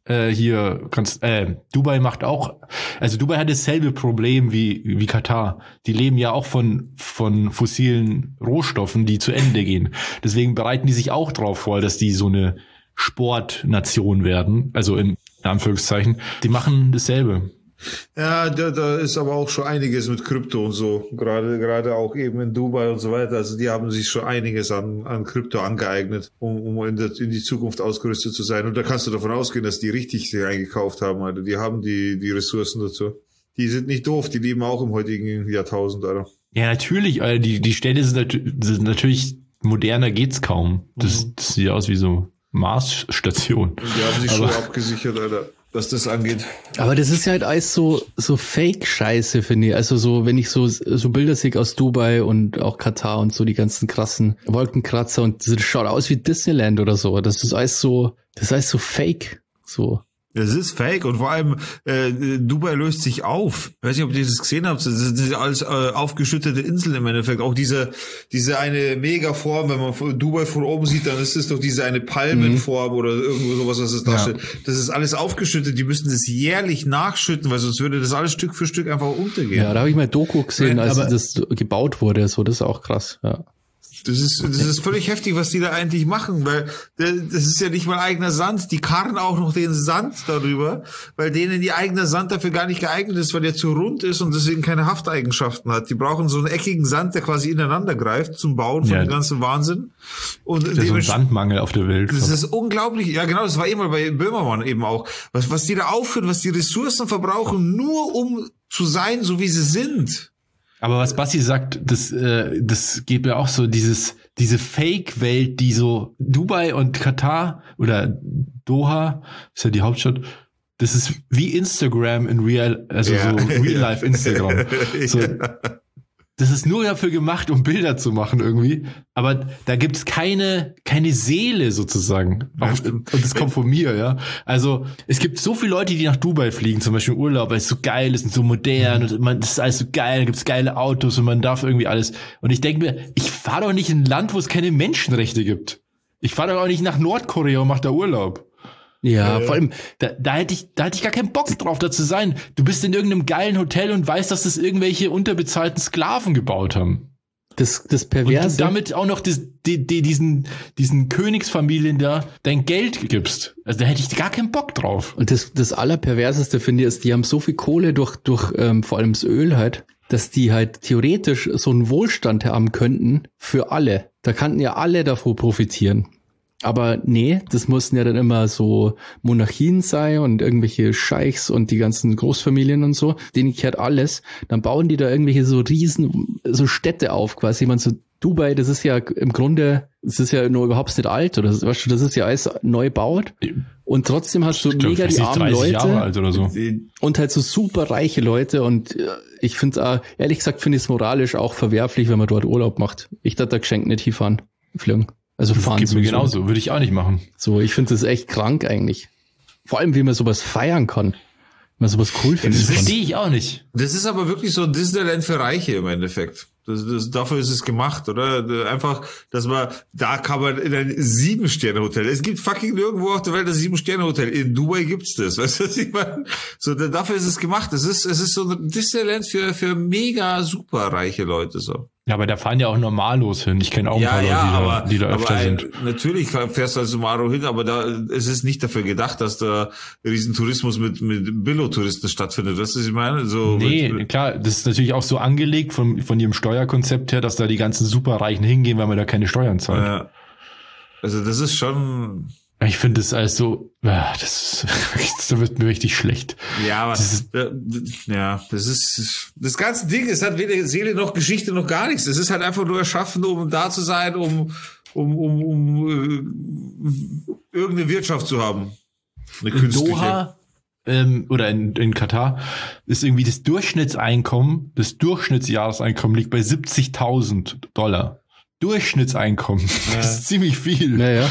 Dubai macht auch, also Dubai hat dasselbe Problem wie Katar. Die leben ja auch von fossilen Rohstoffen, die zu Ende gehen. Deswegen bereiten die sich auch drauf vor, dass die so eine Sportnation werden. Also in Anführungszeichen. Die machen dasselbe. Ja, da ist aber auch schon einiges mit Krypto und so. Gerade auch eben in Dubai und so weiter. Also die haben sich schon einiges an Krypto angeeignet, um in die Zukunft ausgerüstet zu sein. Und da kannst du davon ausgehen, dass die richtig sich eingekauft haben. Also die haben die Ressourcen dazu. Die sind nicht doof, die leben auch im heutigen Jahrtausend, Alter. Ja, natürlich, Alter. Die Städte sind natürlich moderner geht's kaum. Das sieht aus wie so Marsstation. Und die haben sich schon abgesichert, Alter, was das angeht. Aber das ist halt alles so Fake-Scheiße, finde ich. Also so, wenn ich so Bilder sehe aus Dubai und auch Katar und so die ganzen krassen Wolkenkratzer und das schaut aus wie Disneyland oder so. Das ist alles so Fake. So. Das ist fake und vor allem Dubai löst sich auf. Ich weiß nicht, ob ihr das gesehen habt. Das sind alles aufgeschüttete Inseln im Endeffekt. Auch diese eine Megaform, wenn man Dubai von oben sieht, dann ist es doch diese eine Palmenform oder irgendwo sowas, was es darstellt. Ja. Das ist alles aufgeschüttet. Die müssen das jährlich nachschütten, weil sonst würde das alles Stück für Stück einfach untergehen. Ja, da habe ich mal Doku gesehen, als das gebaut wurde. So, das ist auch krass. Ja. Das ist völlig heftig, was die da eigentlich machen, weil das ist ja nicht mal eigener Sand. Die karren auch noch den Sand darüber, weil denen ihr eigener Sand dafür gar nicht geeignet ist, weil der zu rund ist und deswegen keine Hafteigenschaften hat. Die brauchen so einen eckigen Sand, der quasi ineinander greift zum Bauen von dem ganzen Wahnsinn. Und das ist so ein Sandmangel auf der Welt. Das ist unglaublich. Ja, genau, das war eben mal bei Böhmermann eben auch. Was die da aufführen, was die Ressourcen verbrauchen, nur um zu sein, so wie sie sind. Aber was Basti sagt, das geht mir auch so, diese Fake-Welt, die so Dubai und Katar oder Doha, ist ja die Hauptstadt, das ist wie Instagram in Real, also so Real-Life Instagram. So, das ist nur dafür gemacht, um Bilder zu machen irgendwie. Aber da gibt's keine Seele sozusagen. Und das kommt von mir, ja. Also es gibt so viele Leute, die nach Dubai fliegen, zum Beispiel Urlaub, weil es so geil ist und so modern und das ist alles so geil, da gibt's geile Autos und man darf irgendwie alles. Und ich denke mir, ich fahre doch nicht in ein Land, wo es keine Menschenrechte gibt. Ich fahre doch auch nicht nach Nordkorea und mache da Urlaub. Ja, vor allem, da hätte ich gar keinen Bock drauf, da zu sein. Du bist in irgendeinem geilen Hotel und weißt, dass das irgendwelche unterbezahlten Sklaven gebaut haben. Das Perverse. Und du damit auch noch diesen Königsfamilien da dein Geld gibst. Also da hätte ich gar keinen Bock drauf. Und das Allerperverseste finde ich ist, die haben so viel Kohle durch vor allem das Öl halt, dass die halt theoretisch so einen Wohlstand haben könnten für alle. Da kannten ja alle davon profitieren. Aber nee, das mussten ja dann immer so Monarchien sein und irgendwelche Scheichs und die ganzen Großfamilien und so. Denen kehrt alles. Dann bauen die da irgendwelche so riesen, so Städte auf quasi. Man so Dubai, das ist ja im Grunde, das ist ja nur überhaupt nicht alt oder weißt du, das ist ja alles neu baut. Und trotzdem hast du mega die armen Leute. Jahre alt oder so. Und halt so super reiche Leute. Und ich finde ehrlich gesagt, finde ich es moralisch auch verwerflich, wenn man dort Urlaub macht. Ich darf da geschenkt nicht hinfahren, fliegen. Also fahren geht mir genauso, würde ich auch nicht machen. So, ich finde das echt krank eigentlich. Vor allem, wie man sowas feiern kann. Wie man sowas cool findet. Das verstehe ich auch nicht. Das ist aber wirklich so ein Disneyland für Reiche im Endeffekt. Dafür ist es gemacht, oder? Einfach, da kann man in ein 7-Sterne-Hotel. Es gibt fucking nirgendwo auf der Welt ein 7-Sterne-Hotel. In Dubai gibt's das. Weißt du, was ich meine? So, dafür ist es gemacht. Es ist so ein Disneyland für mega super reiche Leute, so. Ja, aber da fahren ja auch Normalos hin. Ich kenne auch ein paar Leute, die da öfter sind. Natürlich fährst du als Normalo hin, aber es ist nicht dafür gedacht, dass da Riesentourismus mit Billo-Touristen stattfindet. Weißt du, was ich meine? So klar, das ist natürlich auch so angelegt von ihrem Steuerkonzept her, dass da die ganzen Superreichen hingehen, weil man da keine Steuern zahlt. Ja. Also das ist schon... Ich finde das alles so, das wird mir richtig schlecht. Ja, aber das ganze Ding, es hat weder Seele noch Geschichte noch gar nichts. Es ist halt einfach nur erschaffen, um da zu sein, um irgendeine Wirtschaft zu haben. Eine künstliche. In Doha oder in Katar ist irgendwie das Durchschnittsjahreseinkommen liegt bei $70.000. Durchschnittseinkommen. Ja. Das ist ziemlich viel. Ja.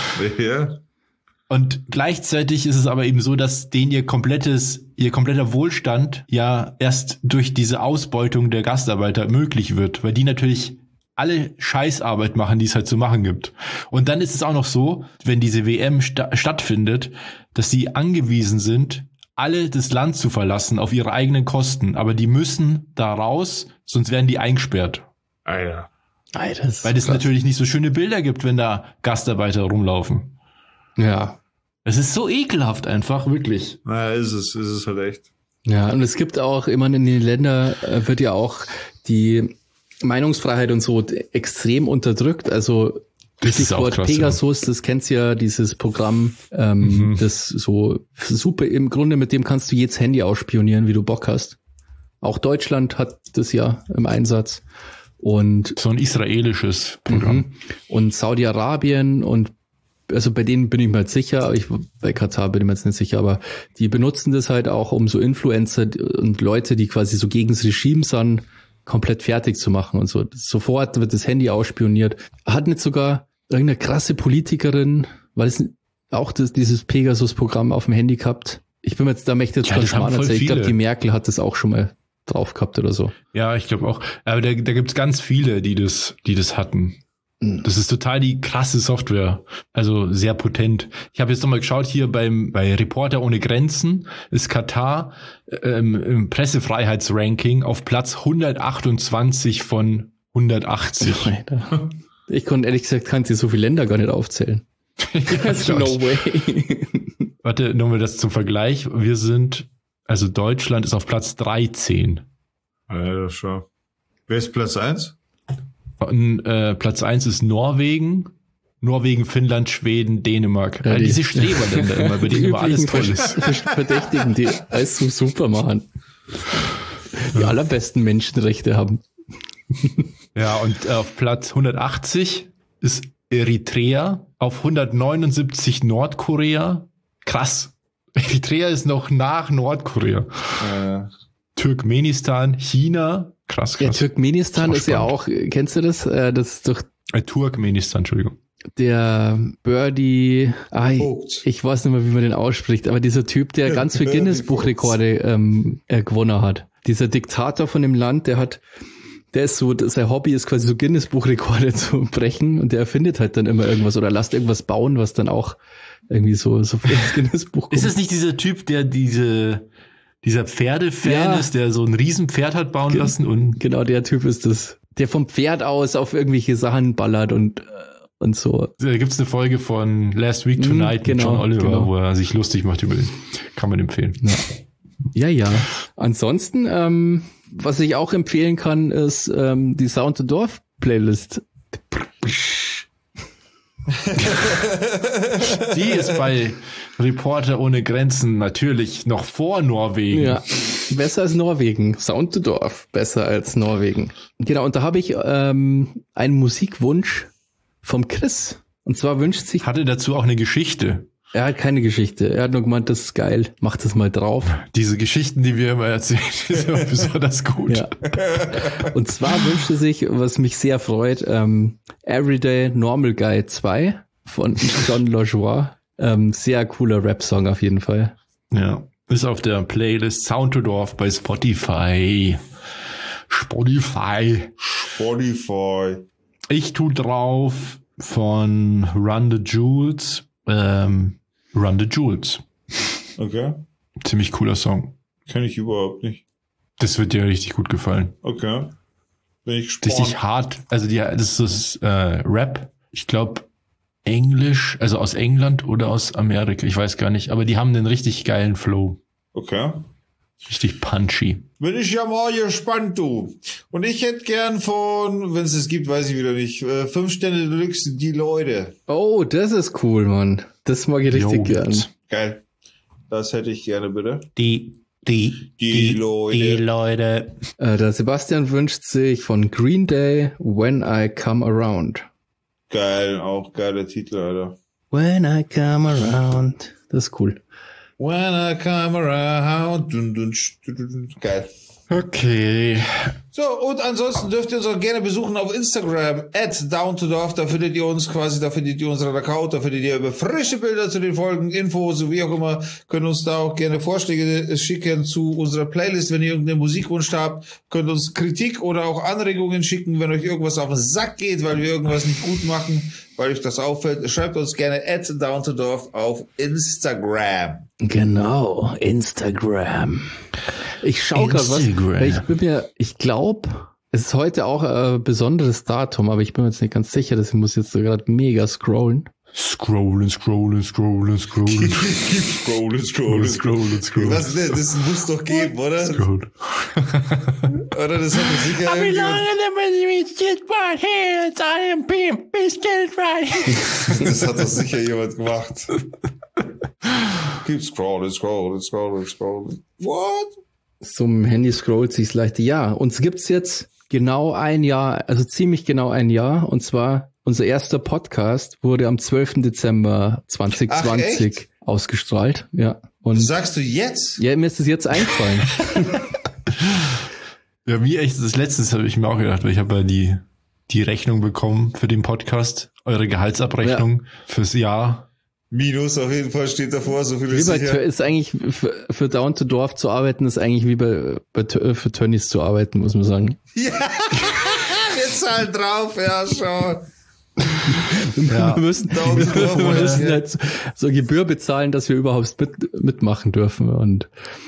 Und gleichzeitig ist es aber eben so, dass ihr kompletter Wohlstand ja erst durch diese Ausbeutung der Gastarbeiter möglich wird, weil die natürlich alle Scheißarbeit machen, die es halt zu machen gibt. Und dann ist es auch noch so, wenn diese WM stattfindet, dass sie angewiesen sind, alle das Land zu verlassen auf ihre eigenen Kosten. Aber die müssen da raus, sonst werden die eingesperrt. Ah ja. Weil es natürlich nicht so schöne Bilder gibt, wenn da Gastarbeiter rumlaufen. Ja. Es ist so ekelhaft einfach, wirklich. Na, ist es halt echt. Ja, und es gibt auch, immer in den Ländern wird ja auch die Meinungsfreiheit und so extrem unterdrückt. Also Stichwort Pegasus, ja. Das kennst ja, dieses Programm, das so super, im Grunde mit dem kannst du jedes Handy ausspionieren, wie du Bock hast. Auch Deutschland hat das ja im Einsatz. Und so ein israelisches Programm. Und Saudi-Arabien und also bei denen bin ich mir jetzt sicher, bei Katar bin ich mir jetzt nicht sicher, aber die benutzen das halt auch, um so Influencer und Leute, die quasi so gegen das Regime sind, komplett fertig zu machen und so. Sofort wird das Handy ausspioniert. Hat nicht sogar irgendeine krasse Politikerin, weil es auch dieses Pegasus-Programm auf dem Handy gehabt? Ich bin mir jetzt, da möchte ich jetzt ganz schmarrn erzählen. Ich glaube, die Merkel hat das auch schon mal drauf gehabt oder so. Ja, ich glaube auch. Aber da gibt's ganz viele, die das hatten. Das ist total die krasse Software, also sehr potent. Ich habe jetzt nochmal geschaut, hier bei Reporter ohne Grenzen ist Katar im Pressefreiheitsranking auf Platz 128 von 180. Ich konnte ehrlich gesagt, kannst du so viele Länder gar nicht aufzählen. Also no way. Warte, nochmal das zum Vergleich. Also Deutschland ist auf Platz 13. Ja, schon. Wer ist Platz 1? Platz 1 ist Norwegen, Finnland, Schweden, Dänemark. Ja, diese Streberländer immer, bei denen immer alles toll ist. Verdächtigen, die alles so super machen. Die allerbesten Menschenrechte haben. Ja, und auf Platz 180 ist Eritrea, auf 179 Nordkorea. Krass. Eritrea ist noch nach Nordkorea. Turkmenistan, China. Krass. Ja, Turkmenistan ist ja auch, kennst du das? Das ist doch... Turkmenistan, Entschuldigung. Der Birdie, ich weiß nicht mehr, wie man den ausspricht, aber dieser Typ, der ganz viele Guinness-Buchrekorde gewonnen hat. Dieser Diktator von dem Land, der ist so, sein Hobby ist quasi so Guinness-Buchrekorde zu brechen und der erfindet halt dann immer irgendwas oder lässt irgendwas bauen, was dann auch irgendwie so für das Guinness-Buch kommt. Ist es nicht dieser Typ, der dieser Pferdefan ist, der so ein Riesenpferd hat bauen lassen? Und genau, der Typ ist das. der vom Pferd aus auf irgendwelche Sachen ballert und so. Da gibt's eine Folge von Last Week Tonight mit John Oliver, wo er sich lustig macht über den. Kann man empfehlen. Ja. Ansonsten, was ich auch empfehlen kann, ist die Sound to Dorf Playlist. Die ist bei Reporter ohne Grenzen natürlich noch vor Norwegen. Ja, besser als Norwegen. Sound to Dorf, besser als Norwegen. Genau, und da habe ich einen Musikwunsch vom Chris. Und zwar wünscht sich... Hatte dazu auch eine Geschichte. Er hat keine Geschichte. Er hat nur gemeint, das ist geil. Mach das mal drauf. Diese Geschichten, die wir immer erzählen, sind immer besonders gut. Ja. Und zwar wünschte sich, was mich sehr freut, Everyday Normal Guy 2 von John LaJoie. Sehr cooler Rap-Song auf jeden Fall. Ja, ist auf der Playlist Sound to Dorf bei Spotify. Ich tu drauf von Run the Jewels. Run the Jewels. Okay. Ziemlich cooler Song. Kenn ich überhaupt nicht. Das wird dir richtig gut gefallen. Okay. Bin ich gespannt. Richtig hart. Also das ist Rap. Ich glaube Englisch, also aus England oder aus Amerika. Ich weiß gar nicht. Aber die haben einen richtig geilen Flow. Okay. Richtig punchy. Bin ich ja mal gespannt, du. Und ich hätte gern von, wenn es es gibt, weiß ich wieder nicht, 5 Sterne Deluxe, die Leute. Oh, das ist cool, Mann. Das mag ich richtig gern. Geil. Das hätte ich gerne, bitte. Die Leute. Der Sebastian wünscht sich von Green Day When I Come Around. Geil, auch geiler Titel, Alter. When I Come Around. Das ist cool. When I come around. Geil. Okay. So, und ansonsten dürft ihr uns auch gerne besuchen auf Instagram, @downtodorf, da findet ihr uns quasi, da findet ihr unseren Account, da findet ihr über frische Bilder zu den Folgen, Infos, so wie auch immer, könnt uns da auch gerne Vorschläge schicken zu unserer Playlist, wenn ihr irgendeinen Musikwunsch habt, könnt uns Kritik oder auch Anregungen schicken, wenn euch irgendwas auf den Sack geht, weil wir irgendwas nicht gut machen, weil euch das auffällt, schreibt uns gerne @downtodorf auf Instagram. Genau, Instagram. Ich schaue gerade was, weil ich glaube, es ist heute auch ein besonderes Datum, aber ich bin mir jetzt nicht ganz sicher, deswegen muss ich jetzt gerade mega scrollen. Scrollen. Scrollen. Was denn? Das muss doch geben, oder? Scroll. Oder das hat doch sicher Das hat doch sicher jemand gemacht. Keep scrolling. What? Zum Handy scrollt sich's leicht. Ja, uns gibt's jetzt genau ein Jahr, also ziemlich genau ein Jahr. Und zwar unser erster Podcast wurde am 12. Dezember 2020 ausgestrahlt. Ja. Und das sagst du jetzt? Ja, mir ist das jetzt eingefallen. Ja, wie echt, das letztes habe ich mir auch gedacht, weil ich habe ja die Rechnung bekommen für den Podcast, eure Gehaltsabrechnung fürs Jahr. Minus auf jeden Fall steht davor, so viel ist sicher. Ist eigentlich für Down to Dorf zu arbeiten, ist eigentlich wie für Tönnies zu arbeiten, muss man sagen. Ja, wir zahlen drauf, ja, schon. Ja. Wir müssen halt so Gebühr bezahlen, dass wir überhaupt mitmachen dürfen und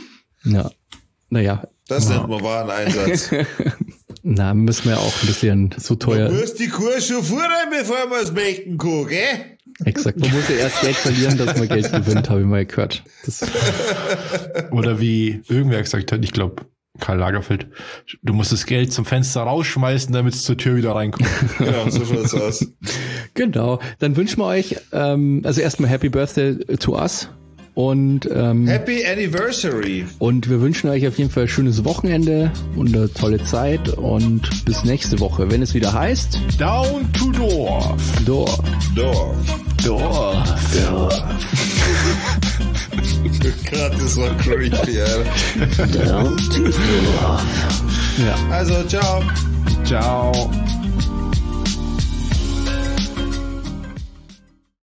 naja. Das nennt man Wareneinsatz. Na, müssen wir auch ein bisschen so teuer. Du musst die Kurs schon vorrein, bevor man es möchten kann, gell? Exakt, man muss ja erst Geld verlieren, dass man Geld gewinnt, habe ich mal gehört. Oder wie irgendwer gesagt hat, ich glaube Karl Lagerfeld, du musst das Geld zum Fenster rausschmeißen, damit es zur Tür wieder reinkommt. Ja, so schaut's aus. Genau, dann wünschen wir euch also erstmal Happy Birthday to us und Happy Anniversary. Und wir wünschen euch auf jeden Fall ein schönes Wochenende und eine tolle Zeit und bis nächste Woche, wenn es wieder heißt Down to Dorf. Dorf. Gerade, das war creepy, Alter. Down to Dorf. Ja. Also, ciao. Ciao.